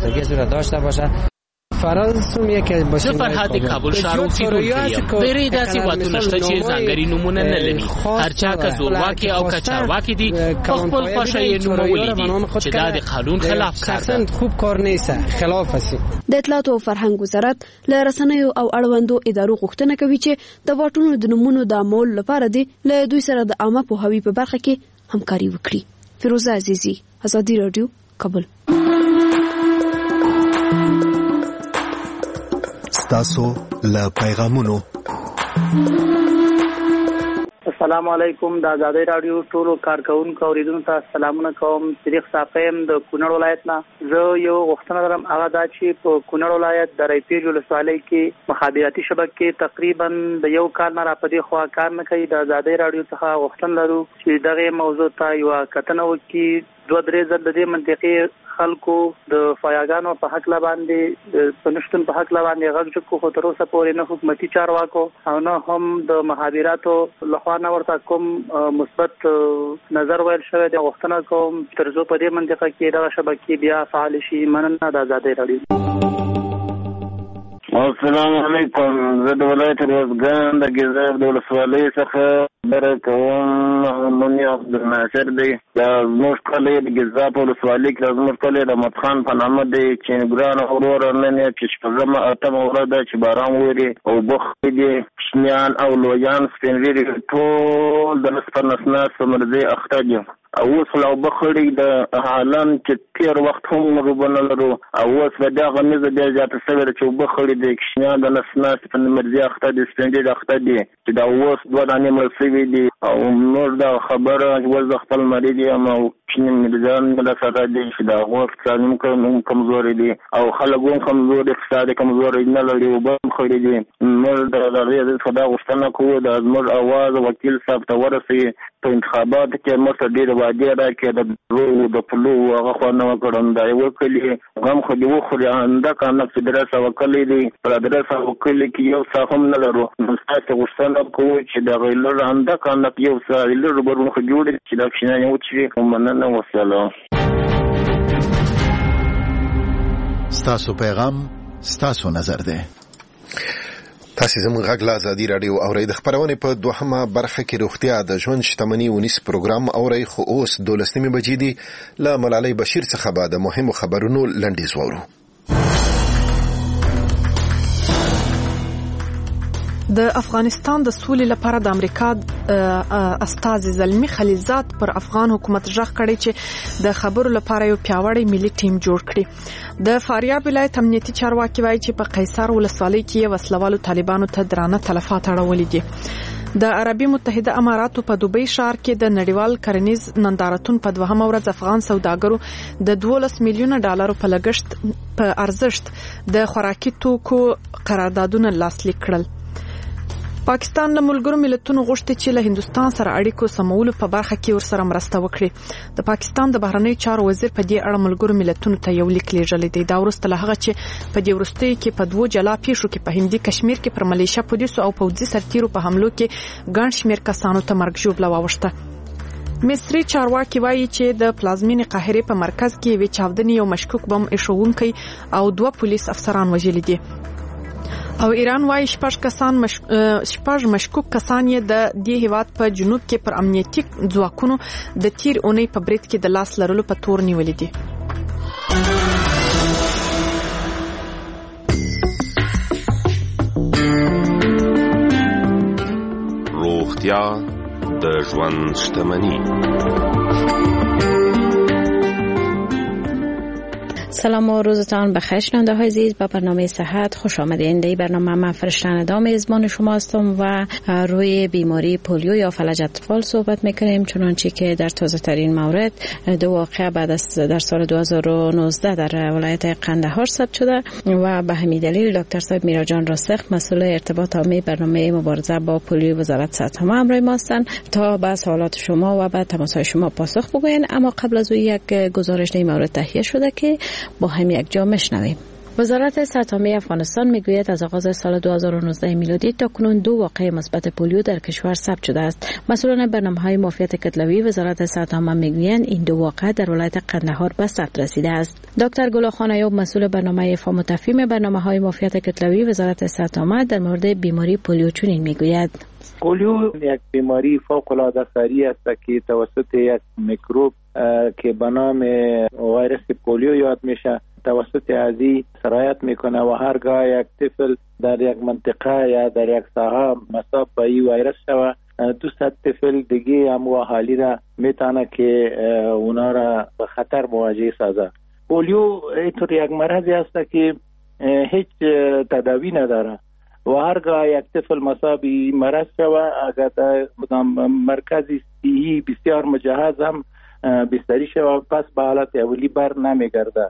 ولري. فرض یکی باشه زه فرهاد کابل ښار اوسیدونکی یم. ډېری داسې واټونه شته چې ځانګړي نومونه نه لري. هر چا که زورواکي او که چارواکي دي په خپل خوښه یې نومولي دي چې دا د قانون خلاف کار ده. خوب کار نیست، خلاف است. د اطلاعات او فرهنګ وزارت له رسنیو او اړوندو ادارو غوښتنه کوي چې د واټونو د نومونو د عمل لپاره دي له دوی سره د عامه پوهاوي په برخه کې همکاري وکړي. فیروزه عزیزی، ازادي رادیو، کابل. تاسو له پیغامونو. السلام علیکم. د ازادي رادیو ټولو کارکونکو اوریدونکو ته سلامونه کوم. صدیق صافیم د کونړ ولایت نه. زه یو غوښتنه لرم هغه دا چې په کونړ ولایت د رایپیج ولسوالۍ کې مخابراتي شبکې تقریبا د یو کال نه را پدې خوا کار نه کوي. د ازادي رادیو څخه غوښتنه لرو چې دغه موضوع ته یو کتنه وکړي. دوه درې ځله د دې منطقې خلکو د فایاګانو په حق باندې په نشتون په حق باندې غږ چکو خو تر اوسه پورې نه حکومتي چارواکو او نه هم د مخابراتو لخوا نه ورته کوم مثبت نظر ویل شوی دی غوښتنه کوم ترڅو په دې منطقه کې دا شبکې بیا فعال شي. مننه د آزادۍ راډیو. السلام علیکم. زه د ولایت روزګان د ګیزاب د ولسوالۍ څخه خبره کوم. نوم یې عبدالناصر دی. دا زموږ کلی د ګیزاب ولسوالۍ کې زموږ کلی د احمد خان په نامه دی چې ګران وروره نن یې چې شپږمه اتمه ورځ ده چې باران وري او اوبه دي شمیان او لویان سپین ږیري ټول د نس پر نس ناست په مرضۍ اخته دي. او اوس لا اوبه خړي د حالان چې تېر وخت هم اوبه نه لرو او اوس په دغه میزه بیا زیاته شوې ده چې اوبه خړي د کشمیان د نس ناست په مرضۍ اخته دي سپین ږیري اخته دي چې دا اوس دوه دانې مړه شوي دي. او نور دا خبره اوس د خپل مریض یم او کوچني مریضان مې له سره دي چې د هغو اقتصاد هم کمزوري دي او خلک هم کمزوري اقتصاد کمزوري نه لري اوبه هم خړي دي. نور د هغې څخه دا غوښتنه کوو د زموږ اواز وکیل صاحب ته ورسوي په انتخاباتو کې موږ ته ډېرې وعدې راکړې د درو د پلو هغه خوا نه وکړم دا یې وکړي غم خو دې وخوري انده کانه چې درسه وکړلی دي پر درسه وکړلی کې یو څه هم نه لرو. نو ستاسې غوښتنه کوو چې د هغې لږ انده کانه یو څه لږ برون خو جوړ چې دا کښېنانې وچړي. مننه وسلام. ستاسو پیغام ستاسو نظر دی. تاسو زموږ غږ له ازادي راډیو اورئ. د خبرونې په دوهمه برخه کې روغتیا د ژوند شتمنۍ ونیس پروګرام اورئ. خو اوس دولس نیمې بجې دي. له ملالۍ بشیر څخه به د مهمو خبرونو لنډیز واورو. د افغانستان د سولې لپاره د امریکا استازي زلمی خلیلزاد پر افغان حکومت ژغ کړی چې د خبرو لپاره یو پیاوړی ملي ټیم جوړ کړي. د فاریاب ولایت امنیتي چارواکي وایي چې په قیصر ولسوالۍ کې وسلوالو طالبانو ته درانه تلفات اړولي دي. د عربي متحده اماراتو په دوبۍ ښار کې د نړیوال کرنیز نندارتون په دوهمه ورځ افغان سوداګرو د دولس میلیونه ډالرو په لګښت په ارزښت د خوراکي توکو قراردادونه لاسلیک کړل. پاکستان له ملګرو ملتونو غوښتي چې له هندستان سره اړیکو سمولو په برخه کې ورسره مرسته وکړي. د پاکستان د بهرنیو چارو وزیر په دې اړه ملګرو ملتونو ته یو لیک لیږلی دی. دا وروسته له هغه چې په دې وروستیو کې په دوو جلا پیښو کې په هندي کشمیر کې پر ملیشیا پولیسو او پوځي سرتیرو په حملو کې ګڼ شمېر کسانو ته مرګ ژوبله واوښته. مصري چارواکي وایي چې د پلازمینې قاهرې په مرکز کې یوې چاودنې یو مشکوک بم ایښودونکی او دوه پولیس افسران وژلي دي. او ایران وايي شپږ کسان مش... شپږ مشکوک کسان یې د دې هیواد په جنوب کې پر امنیتي ځواکونو د تیر اونۍ په برید کې د لاس لرلو په تور نیولې دي. روغتیا د ژوند شتمني. سلام و روزتان بخیر شنونده های عزیز. به برنامه صحت خوش آمدین. در برنامه من فرشته ندا میزبان شما هستم و روی بیماری پولیو یا فلج اطفال صحبت میکنیم. چنانچه که در تازه ترین مورد دو واقعه بعد از در سال دو هزار و نوزده در ولایت قندهار ثبت شده و به همین دلیل دکتر صاحب میراجان راسخ مسئول ارتباط عامی برنامه مبارزه با پولیو وزارت صحت ما همراه ما هستند تا به سوالات شما و به تماس‌های شما پاسخ بگویند. اما قبل از او یک گزارش در این مورد تهیه شده که با هم یک جا میشنویم. وزارت صحت عامه افغانستان میگوید از آغاز سال دو هزار و نوزده میلادی تا کنون دو واقعه مثبت پولیو در کشور ثبت شده است. مسئولان برنامه‌های معافیت کتلوی وزارت صحت عامه میگویند این دو واقعه در ولایت قندهار به ثبت رسیده است. دکتر گلخان ایوب مسئول برنامه فام و تفهیم برنامه‌های معافیت کتلوی وزارت صحت عامه در مورد بیماری پولیو چنین میگوید: پولیو یک بیماری فوق العاده سریع است که توسط یک میکروب که به نام ویروس پولیو یاد میشه توسط ازی سرایت میکنه و هرگاه یک طفل در یک منطقه یا در یک ساحه مصاب به این ویروس شود دوست طفل دیگه هم و حالی را میتونه که اونا را به خطر مواجه سازه. پولیو اینطور یک مرضی است که هیچ تداوی نداره و هرگاه یک طفل مصاب این مرض شود اگر در مرکزی صحی بسیار مجهز هم بستری شود پس به حالت اولی بر نمیگرده.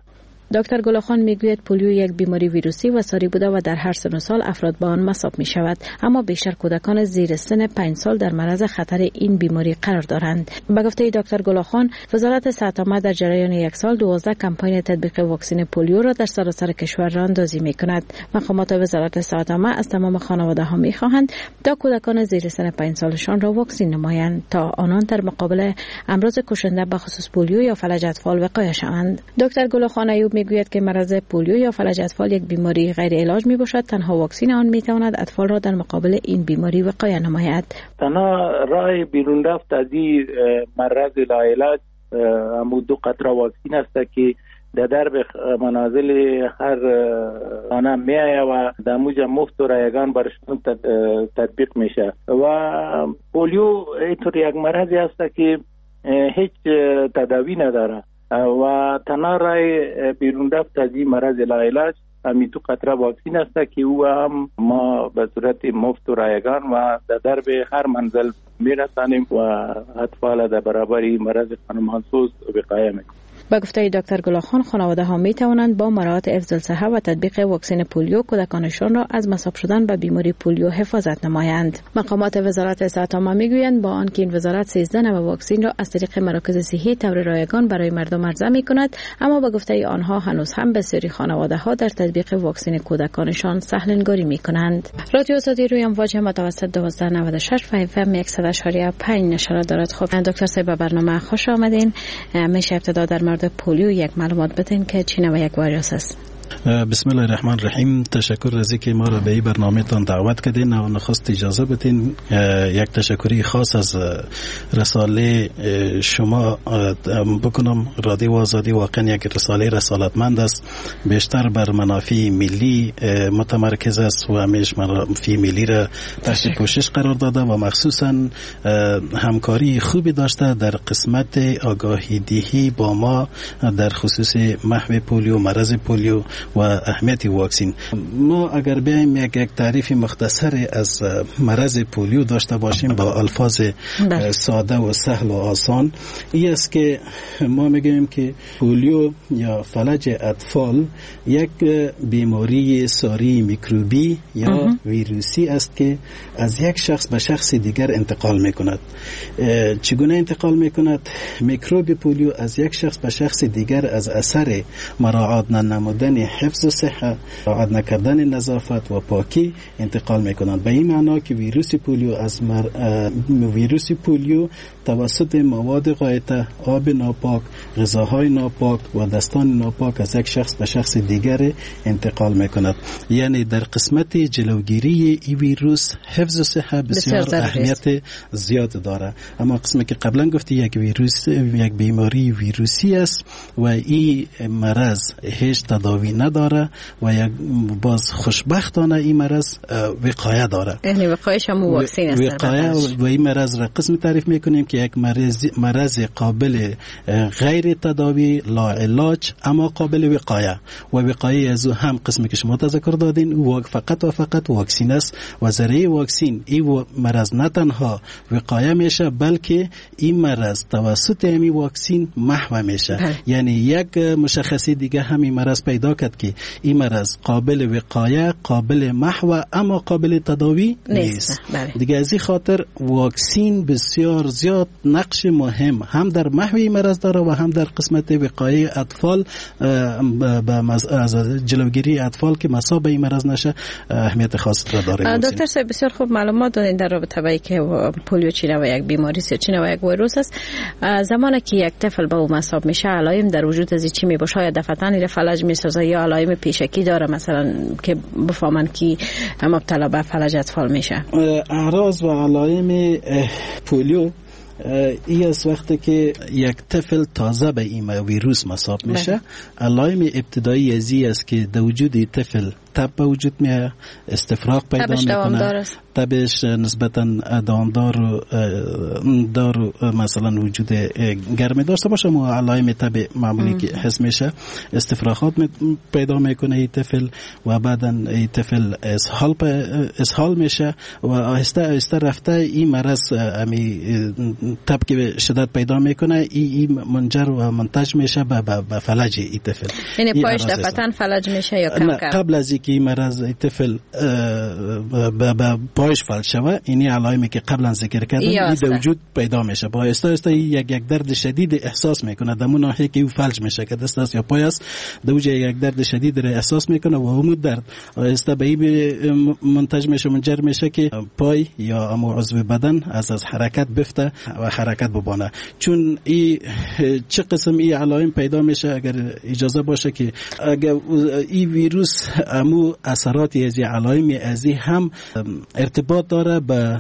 دکتر گلاخان میگوید پولیو یک بیماری ویروسی و ساری بوده و در هر سن و سال افراد با آن مصاب می شود، اما بیشتر کودکان زیر سن پنج سال در معرض خطر این بیماری قرار دارند. به گفته دکتر گلاخان، وزارت صحت عامه در جریان یک سال دوازده کمپاین تطبیق واکسن پولیو را در سراسر کشور راندازی می کند. مقامات وزارت صحت عامه از تمام خانواده ها می خواهند تا کودکان زیر سن پنج سالشان را واکسن نمایند تا آنان در مقابل امراض کشنده به خصوص پولیو یا فلج اطفال وقایه شوند. دکتر گلاخان ایوب میگوید که مرض پولیو یا فلج اطفال یک بیماری غیر علاج می باشد. تنها واکسن آن می تواند اطفال را در مقابل این بیماری وقایه نماید. تنها راه بیرون رفت از این مرض لاعلاج همون دو قطره واکسن است که در درب منازل هر خانه می آید و در موجه مفت و رایگان برشون تطبیق میشه. و پولیو اینطور یک مرضی است که هیچ تداوی نداره و تنها راه بیرون رفت از این مرض لاعلاج همین دو قطره واکسن است که او هم ما به صورت مفت و رایگان و در درب هر منزل میرسانیم و اطفال در برابر مرض خانمانسوز وقایه میکنیم. با گفته دکتر گلاخان، خانواده ها می توانند با مراعات حفظ الصحه و تطبیق واکسن پولیو کودکانشان را از مصاب شدن به بیماری پولیو حفاظت نمایند. مقامات وزارت صحت عامه میگویند با آنکه این وزارت سیزده نوع واکسن را از طریق مراکز صحی طور رایگان برای مردم عرضه می کند، اما با گفته آنها هنوز هم بسیاری خانواده ها در تطبیق واکسن کودکانشان سهلنگاری می کنند. رادیو آزادی روی امواج متوسط دوازده نود و شش و اف ام صد و شش و پنج نشر دارد. خب دکتر صاحب به برنامه خوش آمدین. میشه ابتدا در مورد پولیو یک معلومات بدین که چی نوع یک ویروس است؟ بسم الله الرحمن الرحیم. تشکر از اینکه ما را به این برنامه تان دعوت کردین و نخست اجازه بدین یک تشکری خاص از رساله شما بکنم. رادیو آزادی واقعا یک رساله رسالتمند است، بیشتر بر منافع ملی متمرکز است و همیشه منافع ملی را تحت پوشش قرار داده و مخصوصا همکاری خوبی داشته در قسمت آگاهی دهی با ما در خصوص محو پولیو، مرض پولیو و اهمیت واکسن. ما اگر بیایم یک یک تعریف مختصر از مرض پولیو داشته باشیم با الفاظ ساده و سهل و آسان، این است که ما میگیم که پولیو یا فلج اطفال یک بیماری ساری میکروبی یا ویروسی است که از یک شخص به شخص دیگر انتقال میکند. چگونه انتقال میکند؟ میکروب پولیو از یک شخص به شخص دیگر از اثر مراعات ننمودن حفظ صحه، رعایت نکردن نظافت و پاکی انتقال میکنند. به این معنا که ویروس پولیو از مر... ویروس پولیو توسط مواد غایطه، آب ناپاک، غذاهای ناپاک و دستان ناپاک از یک شخص به شخص دیگر انتقال میکند. یعنی در قسمت جلوگیری این ویروس حفظ صحه بسیار اهمیت زیاد داره. اما قسمی که قبلا گفتی یک ویروس یک بیماری ویروسی است و این مرض هیچ تداوی نداره و یک باز خوشبختانه این مرض وقایه داره. یعنی وقایه‌ش هم واکسن است. وقایه و این مرض را قسم تعریف میکنیم که یک مرض مرض قابل غیر تداوی، لا علاج اما قابل وقایه و وقایه از هم قسمی که شما تذکر دادین او فقط و فقط واکسن است و ذریعه واکسن این مرض نه تنها وقایه میشه بلکه این مرض توسط همین واکسن محو میشه. یعنی یک مشخصی دیگه همین مرض پیدا کرد که این مرض قابل وقایه، قابل محو اما قابل تداوی نیست. دیگه از این خاطر واکسن بسیار زیاد نقش مهم هم در محو این مرض داره و هم در قسمت وقایه اطفال از جلوگیری اطفال که مصاب این مرض نشه اهمیت خاص را داره. دکتر صاحب بسیار خوب معلومات دادین در رابطه با اینکه پولیو چی نوع یک بیماری است، چی نوع یک ویروس است. زمانی که یک طفل به او مصاب میشه علائم در وجود از چی می باشه؟ یا دفعتاً این فلج میسازه یا علائم پیشکی داره مثلا که بفهمن که مبتلا به فلج اطفال میشه؟ اعراض و علائم پولیو این از وقتی که یک طفل تازه به این ویروس مصاب میشه، علائم ابتدایی ازی است که در وجود طفل تب به وجود میاد، استفراغ پیدا میکنه، تبش نسبتا دوامدار دار مثلا وجود گرمی داشته باشه، مو علائم تب معمولی که حس میشه، استفراغات پیدا میکنه این طفل و بعدا این طفل اسهال اسهال میشه و آهسته آهسته رفته این مرض امی تب که شدت پیدا میکنه، این منجر و منتج میشه به به فلج این طفل. یعنی پایش دفعتاً فلج میشه یا کم کم؟ قبل از اینکه این مرض این طفل به پایش فلج شوه، اینی علائمی که قبلا ذکر کردم این در وجود پیدا میشه. با آهسته آهسته یک یک درد شدید احساس میکنه در ناحیه که او فلج میشه که دست است یا پای است، در وجود یک درد شدید را احساس میکنه و همون درد آهسته به این منتج میشه، منجر میشه که پای یا امو عضو بدن از از حرکت بفته و حرکت ببانه. چون این چه قسم این علائم پیدا میشه، اگر اجازه باشه که اگر این ویروس امو اثرات از این علائم از هم ارتباط داره به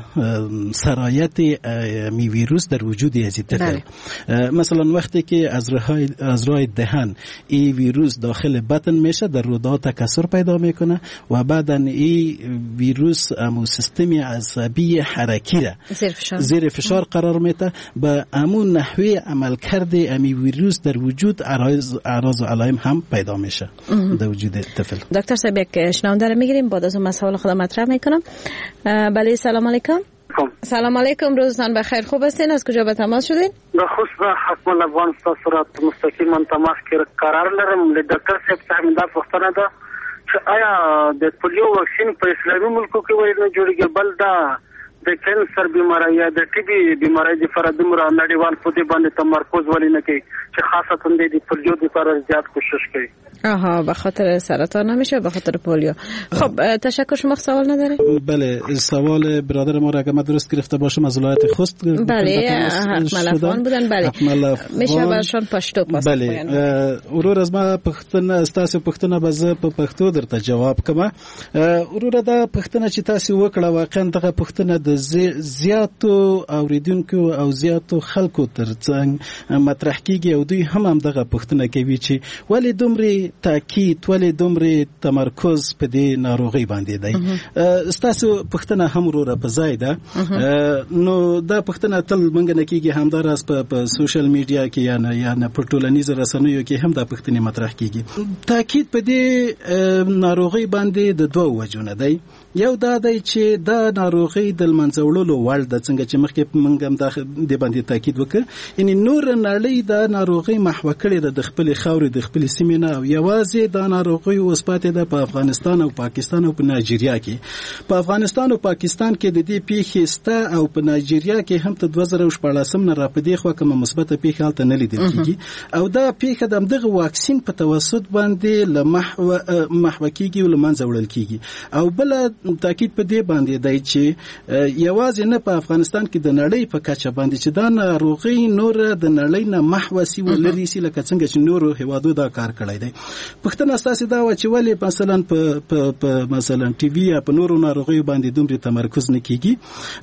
سرایت می ویروس در وجود از این طفل. مثلا وقتی که از راه از راه دهن این ویروس داخل بطن میشه، در روده تکثر پیدا میکنه و بعدا این ویروس امو سیستم عصبی حرکی را زیر فشار زیر فشار قرار میده، به امو نحوه عمل کرده امی ویروس در وجود اعراض اعراض و علائم هم پیدا میشه در وجود طفل. دکتر صاحب یک شنونده رو میگیریم، بعد از اون مسائل خودم مطرح میکنم. بله سلام علیکم. سلام علیکم، روزتان بخیر. خوب هستین؟ از کجا به تماس شدین؟ بخصوص حکم افغان صورت مستقیما تماس کې قرار لرم. له ډاکټر صاحب څخه دا پوښتنه ده چې آیا د پولیو واکسین په اسلامي ملکو کې وایي نه جوړیږي، بل دا د کینسر بیماری یا د ټي بي بیماری د فرادم را نړیوال په دې باندې تمرکز ولې نه کوي چې خاصتا د پولیو لپاره زیات کوشش کوي؟ آها، به خاطر سرطان نمیشه، به خاطر پولیو. خب تشکر. شما سوال نداره؟ بله، سوال برادر ما را اگه من درست گرفته باشم از ولایت خوست. بله، حکمل افغان بودن. بله، میشه برشان پشتو پاس. بله، ورور از ما پختنه استاسو پختنه بزه په پښتو درته جواب کوم. ورور دا پختنه چې تاسو وکړه واقعا دغه پختنه د زیاتو اوریدونکو او زیاتو خلکو ترڅنګ مطرح کیږي او دوی هم هم دغه پختنه کوي چې ولې دومره تاکید ولې دومره تمرکز په دې ناروغي باندې دی. ستاسو پښتنه هم وروره په ځای ده، نو دا پښتنه تل منګ نه کیږي، همداراز په سوشل میډیا کې یا نه یا نه په ټولنیزو رسنیو کې هم دا پښتنه مطرح کیږي. تاکید په دې ناروغي باندې د دوه وجونه دی. یو دا دی چې دا ناروغي د منځوړلو وړ د څنګه چې مخکې موږ هم د باندې تاکید وکړ، یعنی نور نړۍ دا ناروغي محو کړې ده د خپل خاورې د خپل سیمې نه، او یوازې دا ناروغي اوس پاتې ده په افغانستان او پاکستان او په نایجیریا کې. په افغانستان او پاکستان کې د دې پیښې سته او په نایجیریا کې هم ته دوه زره شپاړسم نه را پدې خو کومه مثبته پیښه هلته نه لیدل کیږي، او دا پیښه د دغه واکسین په توسط باندې له محو محو کیږي او له منځه وړل کیږي. او بل تاکید په دې باندې دی چې یوازې نه په افغانستان کې د نړۍ په کچه باندې چې دا ناروغي نور د نړۍ نه محو سی ولري سي لکه څنګه چې نورو هیوادو دا کار کړی دی. پښتنه اساسي دا و چې ولې مثلا په په مثلا ټي وي یا په نورو ناروغیو باندې دومره تمرکز نه کیږي،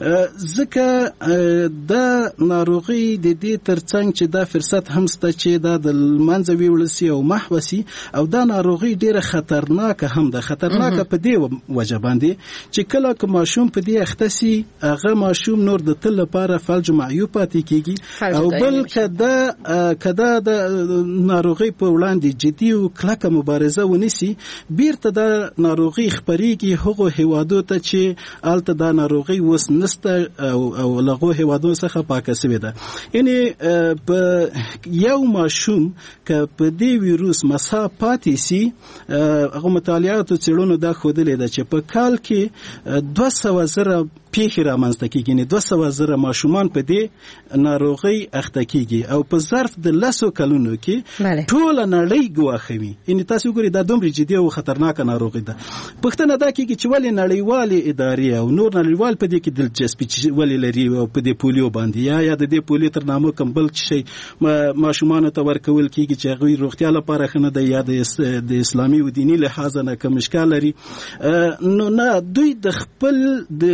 ځکه دا ناروغي د دې ترڅنګ چې دا فرصت هم ست چې دا د منځ ویول سي او محو سي، او دا ناروغي ډیره خطرناکه هم ده. خطرناکه په دې وجه باندې چې کله که ماشوم په دې اخته سي، هغه ماشوم نور د تل لپاره فلج معیوب پاتې کیږي، او بل کدا کدا د ناروغي په وړاندې جدي او کلکه مبارزه ونیسي، بیرته د ناروغي خبريږي هغه هیوادو ته چې الته د ناروغي وس نسته او او لغه هیوادو څخه پاکه سوي ده. یعنی په یو ماشوم که په دې ویروس مسا پاتې سي، هغه مطالعات څېړنو دا ښودلې ده چې په کال کې دوه سوه زره پیښې رامنځته کیږي، نه دوه سوه زره ماشومان په دې ناروغي اخته کیږي، او په ظرف د لسو کلونو کې ټول نړۍ ګواښوي. یعنی تاسو ګورئ دا دومره جدي او خطرناک ناروغي ده. پښتنه دا کیږي چې ولې نړیوالې ادارې او نور نړیوال په دې کې دلچسپي ولې لري او په دې پولیو باندې یا یا د دې پولیو تر نامه کم بل شي ماشومان ته ورکول کیږي چې هغه روغتیا لپاره خنه ده یا د اسلامي او دینی لحاظ نه کوم اشکال لري. نو نه دوی د خپل د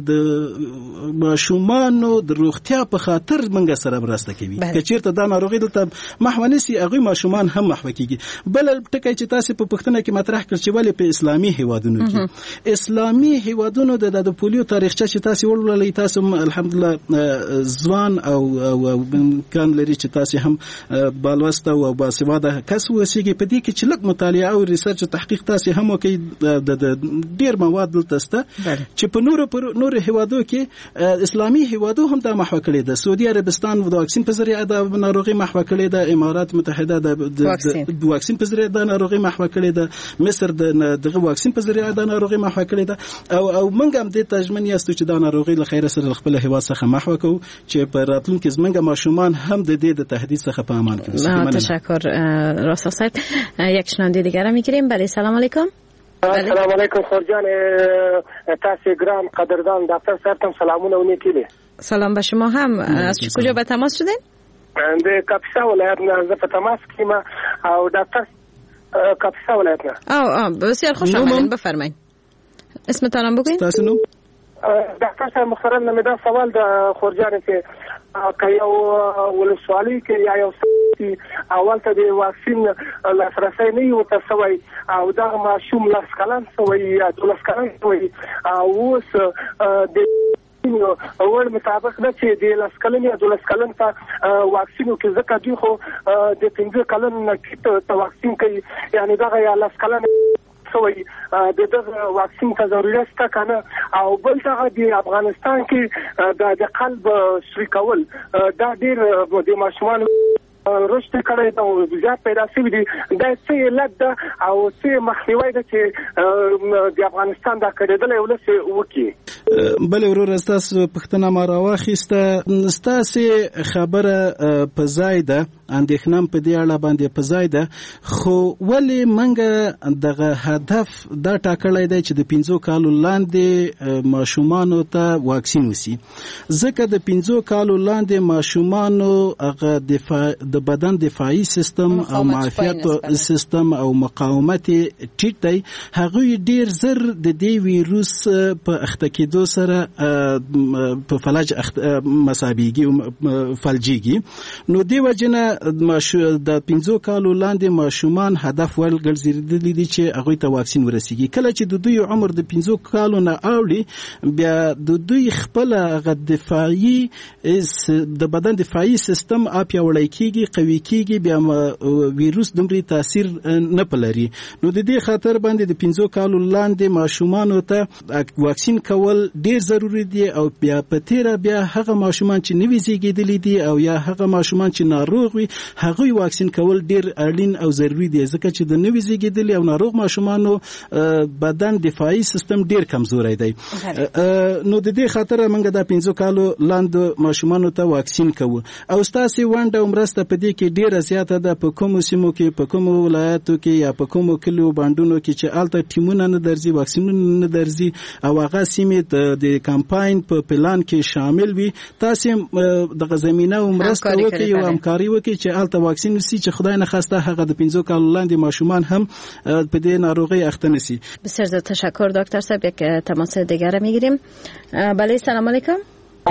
د ماشومانو د روغتیا په خاطر منګه سره مرسته کوي که چیرته دا ناروغي دلته محو نسی هغه ماشومان هم محو کیږي. بل ټکی چې تاسو په پښتنه کې مطرح کړ چې ولې په اسلامي هیوادونو کې اسلامي هیوادونو د د پولیو تاریخچه چې تاسو ولولئ تاسو الحمدلله ځوان او امکان لري چې تاسو هم بالوسته او باسواده کس وسیږي په دې کې چې لږ مطالعه او ریسرچ او تحقیق تاسو هم کوي د ډیر مواد دلته سته چې په نورو پر نورو هیوادو کې اسلامي هیوادو هم د محو کړي د سعودي عربستان د واکسین په ذریعہ د ناروغي محو کړي د امارات متحده د واکسین په ذریعہ د ناروغي محو کړي د مصر د واکسین په ذریعہ د ناروغي محو کړي د او او موږ هم د تجمن یاستو چې د ناروغي له خیره سره خپل هیواد څخه محو کوو چې په راتلونکي زمونږ ماشومان هم د دې د تهدید څخه په امان کې. تشکر راستا صاحب. یک شنونده دیگر را میگیریم. بله سلام علیکم. سلام علیکم خورجان تاسو ګرام قدردان دکتر صاحب تم سلامونه و نیکیلی. سلام به شما هم. از کجا به تماس شدین؟ د کاپیسا ولایت نه ز په تماس کیم او دکتر کاپیسا ولایت نه. او او بسیار خوش آمدید بفرمایید. اسمتون هم بگوین. تاسو نو دکتر صاحب محترم نمی دا سوال د خورجان چې که یو ولسوالي کې یا یو اول ته د واکسین لاسرسی نه یو ته سوی او دا ماشوم لاس کلن سوی یا دولس کلن سوی او اوس د اول مطابق دا چې د لاس کلن یا دولس کلن ته واکسینو کې ځکه دوی خو د پنځه کلن نه ته واکسین کوي یعنی دا یا لاس کلن سوی د دغه واکسین ته ضرورت شته کنه او بل څه د افغانستان کې د قلب شری کول دا ډیر د ماشومان رشد کړی دا زیات پیدا شوی دی دا څه علت ده او څه مخنیوي ده چې د افغانستان د کډېدل ولس وکي. بل ورور تاسو پښتنه ما راوخیسته تاسو خبره په ځای ده اندېښنه په دې اړه باندې په ځای ده خو ولې منګه دغه هدف دا ټاکلای دی چې د پنځو کالو لاندې ماشومانو ته واکسین وسی ځکه د پنځو کالو لاندې ماشومانو هغه دفاع د بدن دفاعي سیستم او معافیت سیستم او مقاومت ټیټ دی هغه ډیر زر د دې ویروس په اخته کېدو سره په فلج مسابيږي او فلجيږي نو دی وجنه د پنځو کالو لاندې ماشومان هدف ول ګرځېدلې دي چې هغه ته واکسین ورسیږي کله چې د دوی عمر د پنځو کالو نه اوړي بیا د دوی خپل غ دفاعي د بدن دفاعي سیستم اپیا وړي کیږي قوي کیږي بیا ویروس دومره تاثیر نه پلري نو د دې خاطر باندې د پنځو کالو لاندې ماشومان ته واکسین کول ډیر ضروری دي او بیا په تیر بیا هغه ماشومان چې نوي زیږیدلي دي او یا هغه ماشومان چې ناروغ وي هغه واکسین کول ډیر اړین او ضروری دي ځکه چې د نوي زیږیدلي او ناروغ ماشومانو بدن دفاعي سیستم ډیر کمزوري دی نو د دې خاطر موږ د پنځو کالو لاندې ماشومانو ته واکسین کوو او تاسو ونده عمرسته په دې کې ډیره زیاته ده په کومو سیمو کې په کومو ولایتو کې یا په کومو کلیو باندونو کې چې الته ټیمونه نه درځي واکسینونه نه درځي او هغه سیمې د کمپاین په پلان کې شامل وي تاسو د زمينه عمرسته وکړي او همکاري وکړي چې الته واکسین وسی چې خدای نه خواسته هغه د پنځو کالو لاندې ماشومان هم په دې ناروغي اخته نشي. بسیار تشکر دکتر صاحب. یک تماس دیگر میگیریم. بله سلام علیکم.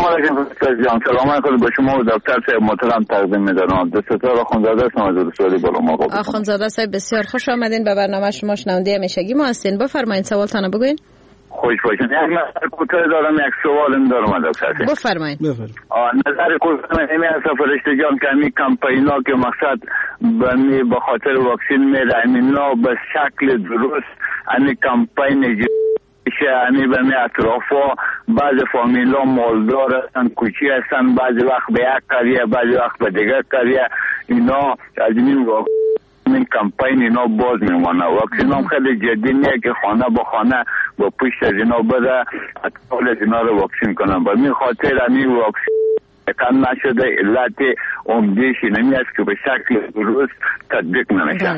جان سلام علیکم به شما و دکتر صاحب محترم تقدیم می‌کنم. دستور آخوندزاده هستم از رسولی بالا مقام. آخوندزاده صاحب بسیار خوش آمدین به برنامه شما شنونده همیشگی ما هستین. بفرمایید سوالتون بگوین. خوش باشین. یک نظر کوتاه دارم یک سوالم دارم دکتر صاحب. بفرمایید. نظر کوتاه اینه است فرشته جان که همین کمپینا که مقصد به به خاطر واکسین میره اینا به شکل درست همین کمپین یعنی به می اطرافا بعض فامیلا مالدار هستن کوچی هستن بعضی وقت به یک قریه بعضی وقت به دیگر قریه اینا از این این کمپین اینا باز میمونه واکسین هم خیلی جدی نیه که خانه با خانه با پشت از اینا بده اطفال از اینا رو واکسین کنن به می خاطر همین واکسین کم نشده علت عمدهش اینمی است که به شکل درست تطبیق نمیشه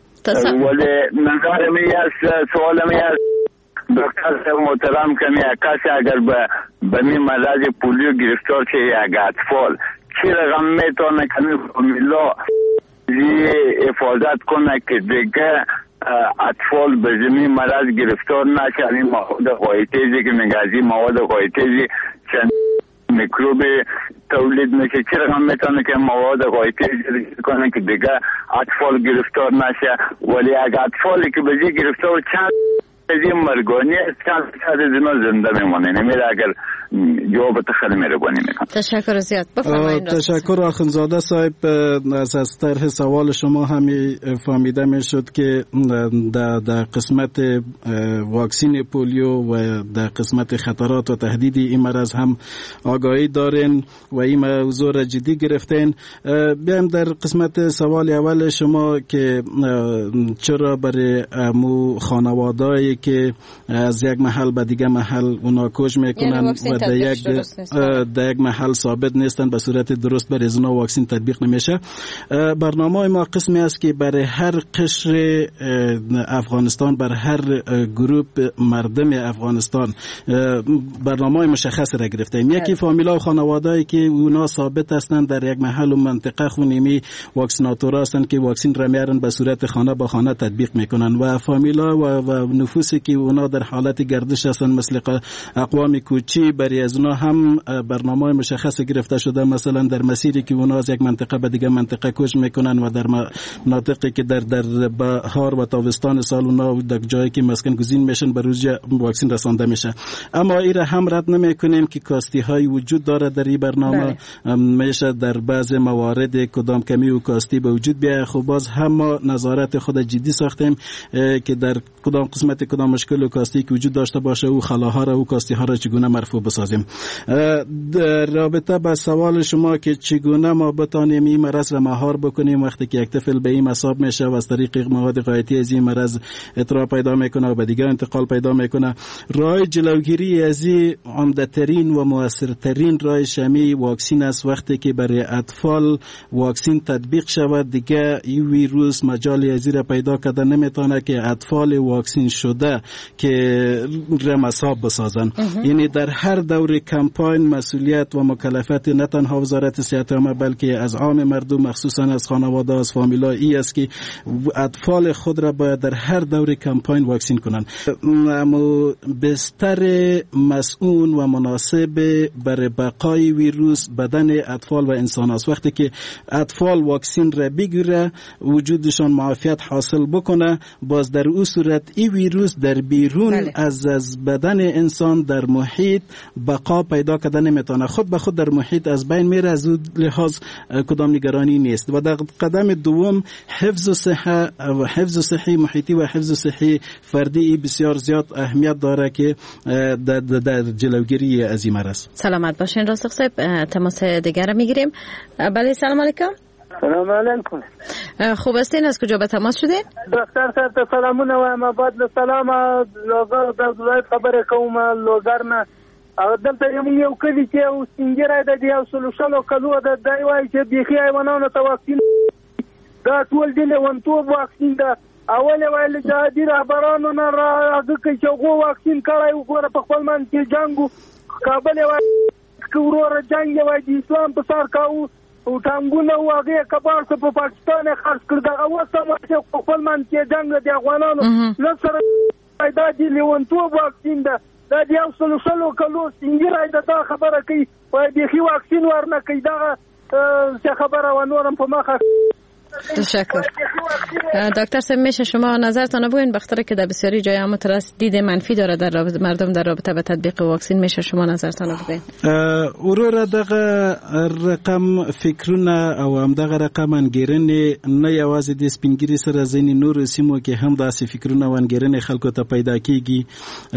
ولی نظر می است سوال می است دکتر صاحب محترم کنی کسی اگر به به می مرض پولیو گرفتار شه یک اطفال چی رقم میتونه کنی فامیلا حفاظت کنه که دیگه اطفال به ضمن مرض گرفتار نشن. این مواد غایطی که میگازی مواد غایطی چند میکروب تولید میشه، چرا هم میتونه که مواد غایطی کنه که دیگه اطفال گرفتار نشه. ولی اگه اطفالی که به جای گرفتار چند از این مرگانی چند ساعت دینا زنده میمونه. نمیره اگر جواب تخیل مهربانی میکنم. تشکر زیاد. بفرمایید. تشکر آخوندزاده صاحب. از از طرح سوال شما همی فهمیده میشد که در در قسمت واکسین پولیو و در قسمت خطرات و تهدید این مرض هم آگاهی دارین و این موضوع را جدی گرفتین. بیایم در قسمت سوال اول شما که چرا برای امو خانواده‌ای که از یک محل به دیگه محل اونا کش میکنن و در یک در یک محل ثابت نیستن به صورت درست برای ازنا واکسین تطبیق نمیشه. برنامه ما قسمی است که برای هر قشر افغانستان، بر هر گروپ مردم افغانستان برنامه مشخص را گرفتیم. یکی فامیلا و خانواده‌ای که اونا ثابت هستند در یک محل و منطقه خونیمی واکسیناتور هستند که واکسین را میارن به صورت خانه به خانه تطبیق میکنن و فامیلا و, و نفوسی که اونا در حالت گردش هستند مثل اقوام کوچی برای از اونا هم برنامه مشخص گرفته شده. مثلا در مسیری که اونا از یک منطقه به دیگه منطقه کوچ میکنن و در مناطقی که در در بهار و تابستان سال اونا در جایی که مسکن گزین میشن به روز واکسین رسانده میشه. اما این هم رد نمیکنیم که کاستی های وجود داره در این برنامه. میشه در بعض موارد کدام کمی و کاستی به وجود بیاید. خب باز هم نظارت خود جدی ساختیم که در کدام قسمت کدام مشکل و کاستی که وجود داشته باشه او خلاها را و کاستی ها را چگونه مرفوع بسازیم. در رابطه با سوال شما که چگونه ما بتانیم این مرض را مهار بکنیم وقتی که یک طفل به این مصاب میشه و از طریق مواد غایطی از این مرض اطلاع پیدا میکنه و به دیگر انتقال پیدا میکنه، راه جلوگیری از این عمده ترین و موثرترین راه شمی واکسین است. وقتی که برای اطفال واکسین تطبیق شود دیگه این ویروس مجال ازی را پیدا کرده نمیتونه که اطفال واکسین شده که رمصاب بسازن. یعنی در هر دور کمپاین مسئولیت و مکلفیت نه تنها وزارت صحت عامه بلکه از عام مردم مخصوصا از خانواده از فامیلا ای است که اطفال خود را باید در هر دور کمپاین واکسین کنند. اما بستر مسئول و مناسب برای بقای ویروس بدن اطفال و انسان است. وقتی که اطفال واکسین را بگیره وجودشان معافیت حاصل بکنه باز در او صورت این ویروس در بیرون بله. از از بدن انسان در محیط بقا پیدا کردن نمیتونه، خود به خود در محیط از بین میره. از اون لحاظ کدام نگرانی نیست. و در قدم دوم حفظ صحه و حفظ صحی محیطی و حفظ صحی فردی بسیار زیاد اهمیت داره که در, در جلوگیری از این مرض. سلامت باشین راسخ صاحب. تماس دیگر میگیریم. بله سلام علیکم. سلام علیکم. خوب هستین؟ از کجا به تماس شدین؟ دکتر صاحب ته سلامونه وایم. بعد له سلام لوګر د ولایت خبره کوم. لوګر نه دلته یو کلی کې او سنجره د یو سلوشلو کلو د دای وای چې بيخي ایوانانو ته واکسین دا ټول دي له ونټو واکسین دا اول ویل چې د رهبرانو نه راځي چې غو واکسین کړای وګوره په خپل من کې جنگو کابل وای کورور جنگ وای د اسلام په سر کاو او ټانګونه واغې کبار څخه په پاکستان خرڅ کړ دا اوسه چې خپل من کې جنگ د افغانانو نو سره پیدا دي له ونټو واکسین دا دا د یو سلو سلو کلو سنجره دا خبره کوي وای بيخي واکسین ورنه کوي دا څه خبره و نورم په مخه. تشکر. دکتر صاحب میشه شما نظرتون بگوین بخاطر که در بسیاری جای هم تراس دید منفی داره در رابطه مردم در رابطه با تطبیق واکسین، میشه شما نظرتون بگوین؟ اورور دغه رقم فکرونه او هم دغه رقم انګیرنې نه یوازې د سپینګری سره ځینې نور سیمو کې هم داسې فکرونه او انګیرنې خلکو ته پیدا کیږي.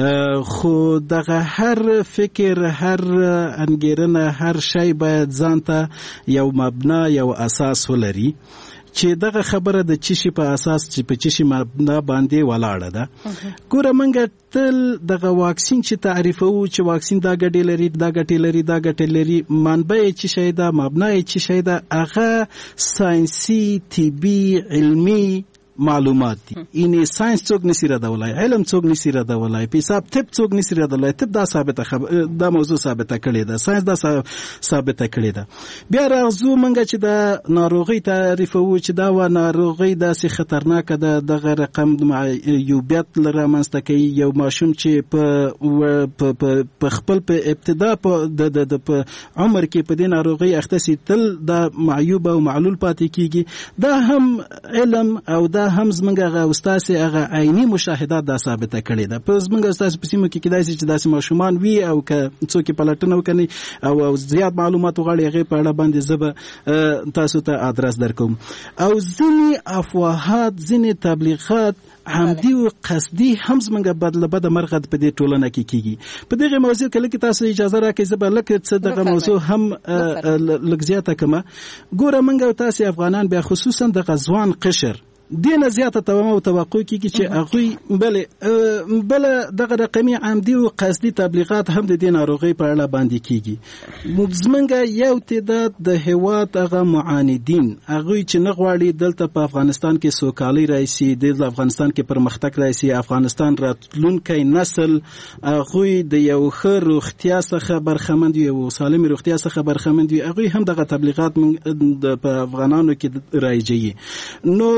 خو دغه هر فکر هر انګیرنه هر شی باید ځان ته یو مبنا یو اساس ولري چې دغه خبره د چشي په اساس چې په چشي مبنا باندې ولاړه ده. ګوره منګه تل دغه واکسین چې تعریفو چې واکسین دا ګټې لري دا ګټې لري دا ګټې لري منبع چې شي دا مبنا چې شي دا هغه ساينسي طبي علمي معلومات دي اینې ساينس څوک نشي ردولای، علم څوک نشي ردولای، په حساب طب څوک نشي ردولای. طب دا ثابته خبر دا موضوع ثابته کړې ده، ساينس دا ثابته کړې ده. بیا راځو منګه چې دا ناروغي تعریفو چې دا و ناروغي داسې خطرناک ده، دغه رقم معیوبیت لرامنځته کوي. یو ماشوم چې په په خپل په ابتدا په د په عمر کې په دې ناروغي اخته سي تل دا معیوب او معلول پاتې کیږي. دا هم علم او دا هم زمونږ غو استاد هغه عیني مشاهدات دا ثابته کړي ده. په زمونږ استاد په سیمه کې کېدای شي چې داسې ماشومان وي او که څوک پلټنه وکړي او زیات معلومات وغواړي هغه په اړه باندې زبه تاسو ته ادرس درکوم. او ځینې افواهات ځینې تبلیغات عمدي او قصدي هم زمونږ بدله بد مرغد په دې ټولنه کې کیږي. په دغه موضوع کې لکه تاسو اجازه راکړئ زبه لکه څه دغه موضوع هم لږ زیاته کما ګوره منګه تاسو افغانان بیا خصوصا د غزوان قشر دینه زیاته تومه او توقع کیږي چې هغه بل بل دغه رقمي عمدي او قصدي تبلیغات هم د دین ناروغي په اړه باندې کیږي. زمونږ یو تعداد د هوات هغه معاندین هغه چې نه غواړي دلته په افغانستان کې سوکالي راشي، د افغانستان کې پرمختګ راشي، افغانستان راتلونکي نسل هغه د یو ښه روغتیا څخه برخمند وي او سالم روغتیا څخه برخمند وي، هغه هم دغه تبلیغات په افغانانو کې راځي. نو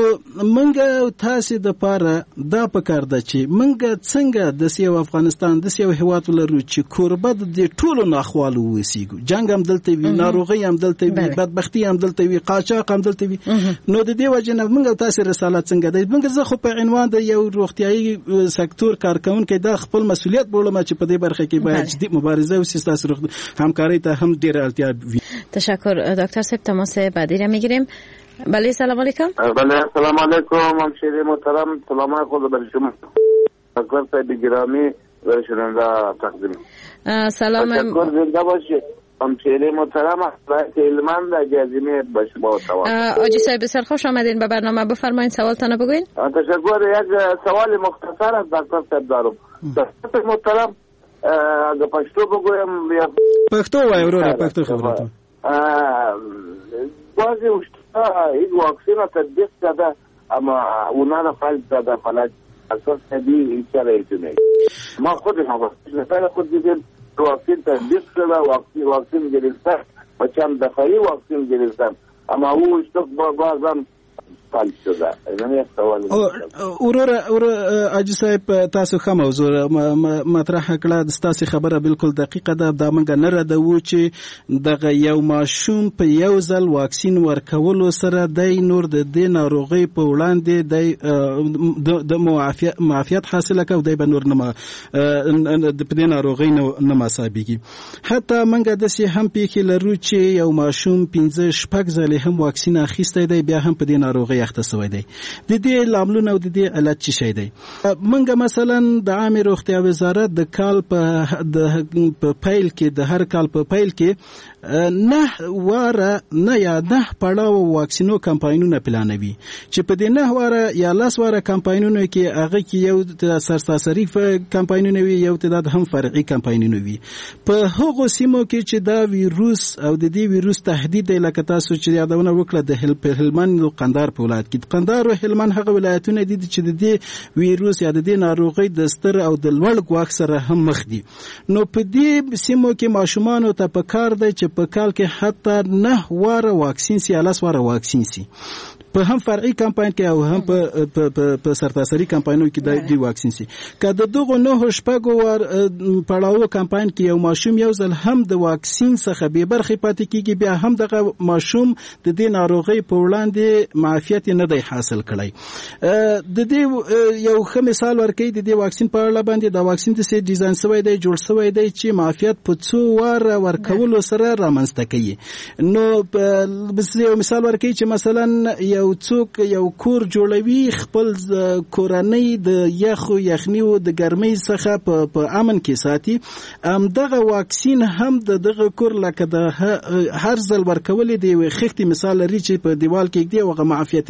منګه تاسو د پاره دا پکار ده چې منګه څنګه د سیو افغانستان د سیو هیواد لرو چې کوربه د ټولو ناخوالو وسیګو، جنگ هم دلته وي، ناروغي هم دلته وي، بدبختی هم دلته وي، قاچاق هم دلته وي. نو د دې وجه نه منګه تاسو رسالت څنګه ده؟ منګه زه خو په عنوان د یو روغتيایي سکتور کارکونکو د خپل مسولیت بولم چې په دې برخه کې باید جدي مبارزه وشي، تاسو همکاري ته هم ډیر اړتیا وي. تشکر دکتر صاحب. تماس بعدی را میگیریم. بله سلام علیکم. بله سلام علیکم همشیره محترم، سلام خود بر شما. دکتر صاحب گرامی و شنونده تقدیم سلام. تشکر زنده باشید همشیره محترم. حضرت علمان در جزیره به شما توان. آجی صاحب بسیار خوش آمدین به برنامه، بفرمایید سوالتان بگوین. تشکر. یک سوال مختصر از دکتر صاحب دارم. دکتر محترم اگه پشتو بگویم یا پشتو وای ورور پشتو خبرتون. بعضی این واکسین را تطبیق کرده اما اونا را فعال کرده فلج اساس ندی این چرا ایتونه ما خود هم خود دیدیم واکسین تطبیق شده، واکسین واکسین گرفتن و چند دفعی واکسین گرفتن اما او اشتاق بازم فعال شده. این یک سوال ورور ور اجي صاحب تاسو خه موضوع مطرح کړه، تاسو خبره بالکل دقیقه ده. دا منګه نه ردو چې دغه یو ماشوم په یو ځل واکسین ورکولو سره د نور د دې ناروغي په وړاندې د معافیت حاصله کوي، د به نور نه د دې ناروغي نه مصابيږي. حتی منګه د سي هم پیښې لرو چې یو ماشوم پنځه شپږ ځله هم واکسین اخیسته دی، بیا هم په دې ناروغي اخته شوی دی. د دې لاملونه او د دې علت څه شي دی؟ منګه مثلا د عامه روغتیا وزارت د کال په په پیل کې د هر کال په پیل کې نه واره نه یا نه پړاو واکسینو کمپاینونه پلانوي چې په دې نه واره یا لاس واره کمپاینونه کې هغه کې یو د سرتاسري کمپاینونه وي، یو تعداد هم فرعي کمپاینونه وي. په هغو سیمو کې چې دا ویروس او د دې ویروس تهدید لکه تاسو چې یادونه وکړه د هلمند او قندهار په ولایت کې، قندهار او هلمند هغه ولایتونه دي چې د دې ویروس یا د دې ناروغي د ستر او د لوړ ګواښ سره هم مخ دي. نو په دې سیمو کې ماشومان ته پکار دی چې په کال کې حتی نه واره واکسین سي، الاس واره واکسین سي، په هم فرعي کمپاین کې او هم په په سرتاسري کمپاینونو کې د دې واکسین سي. کله دغه نه شپږو ور پړاو کمپاین کې یو ماشوم یو ځل هم د واکسین څخه به برخه پاتې کیږي، بیا هم دغه ماشوم د دې ناروغي په وړاندې معافیت نه دی حاصل کړی. د دې یو ښه مثال ورکړي د دې واکسین په اړه باندې د واکسین د سي ډیزاین شوی دی، جوړ شوی دی چې معافیت په څو وار ورکولو سره رامنځته کوي. نو بس یو مثال ورکړي چې مثلا یو څوک یو کور جوړوي، خپل کورنۍ د یخو یخنیو د ګرمۍ څخه په په امن کې ساتي، ام دغه واکسین هم د دغه کور لکه د هر ځل ورکول دی خښتي مثال لري چې په دیوال کې دی او معافیت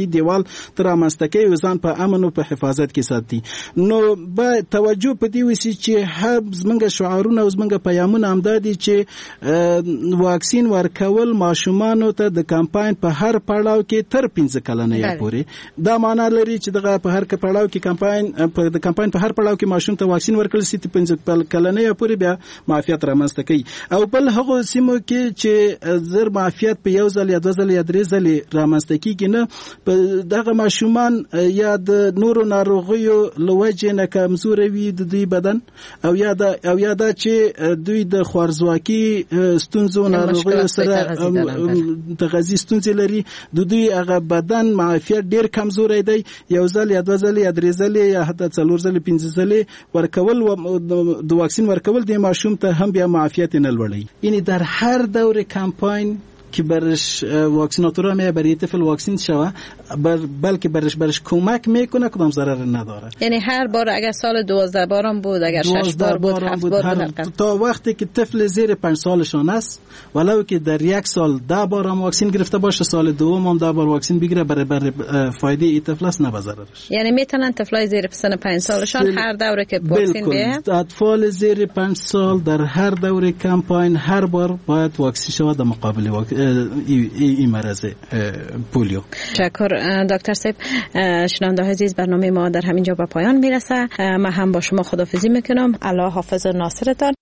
حفاظتي دیوال تر رامنځته کوي ځان په امن او په حفاظت کې ساتي. نو به توجه په دې وسی چې هر زمونږ شعارونه او زمونږ پیغامونه همدادي چې واکسین ورکول ماشومانو ته د کمپاین په هر پړاو کې تر پنځه کلنۍ پورې دا معنا لري چې دغه په هر پړاو کې کمپاین په د کمپاین په هر پړاو کې ماشوم ته واکسین ورکول سي تر پنځه کلنۍ پورې بیا معافیت رامنځته کوي. او بل هغه سیمو کې چې زر معافیت په یو ځل یا دوه ځل یا درې ځل رامنځته کیږي نه په دغه ماشومان یا د نورو ناروغیو لوجه نه کمزوري وي د دوی بدن او یا د او یا د چې دوی د خوارزواکي ستونزو ناروغیو سره تغذیه ستونزې لري د دوی هغه بدن معافیت ډیر کمزوري دی. یو ځل یا دوه ځل یا درې ځل یا حتی څلور ځل پنځه ځل ورکول د واکسین ورکول د ماشوم ته هم بیا معافیت نه لوړي. یعنی در هر دور کمپاین که برش واکسیناتورها می برای طفل واکسین شوه بر بلکه برش برش کمک میکنه کدام ضرر نداره. یعنی هر بار اگر سال دوازده بارم بود اگر شش بار بود هفت بار هر تا وقتی که طفل زیر پنج سالشان است ولو که در یک سال ده بار هم واکسین گرفته باشه سال دوم هم ده بار واکسین بگیره برای برای فایده این طفل است نه ضررش. یعنی میتونن طفلای زیر سن پنج سالشان بل... هر دوره که واکسین بیه اطفال زیر پنج سال در هر دوره کمپاین هر بار باید واکسین شود در مقابل واکسین این مرض پولیو. تشکر دکتر صاحب. شنونده عزیز برنامه ما در همینجا به پایان میرسه. من هم با شما خداحافظی میکنم. الله حافظ و ناصرتان.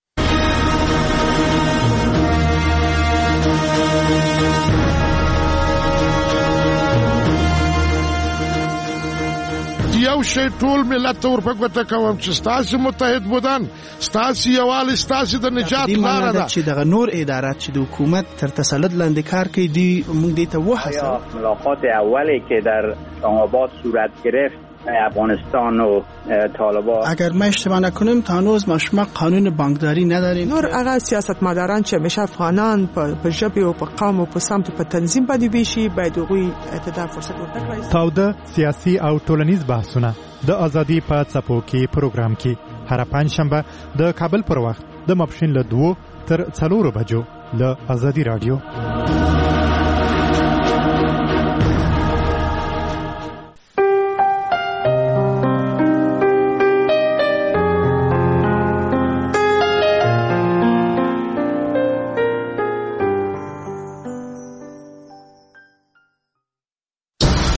یو شی ټول ملت ور په ګوته کوم چې ستاسو متحد بودن ستاسو یوال ستاسو د نجات لار ده چې دغه نور ادارات چې د حکومت تر تسلط لاندې کار کوي دی موږ دې ته وحسه. ملاقات اولی که در آباد صورت گرفت افغانستان و طالبان اگر ما اشتباه نکنیم تا هنوز ما شما قانون بانکداری نداریم. نور هغه سیاستمداران چې همیشه افغانان په ژبه او په قوم او په سمت په تنظیم باندې بيشي باید هغوی اعتدال فرصت ورکړي. تاوده سیاسي او ټولنیز بحثونه د ازادي په څپو کې پروګرام کې هر پنځشنبه د کابل پر وخت د ماپښین له دوه تر څلورو بجو له ازادي رادیو.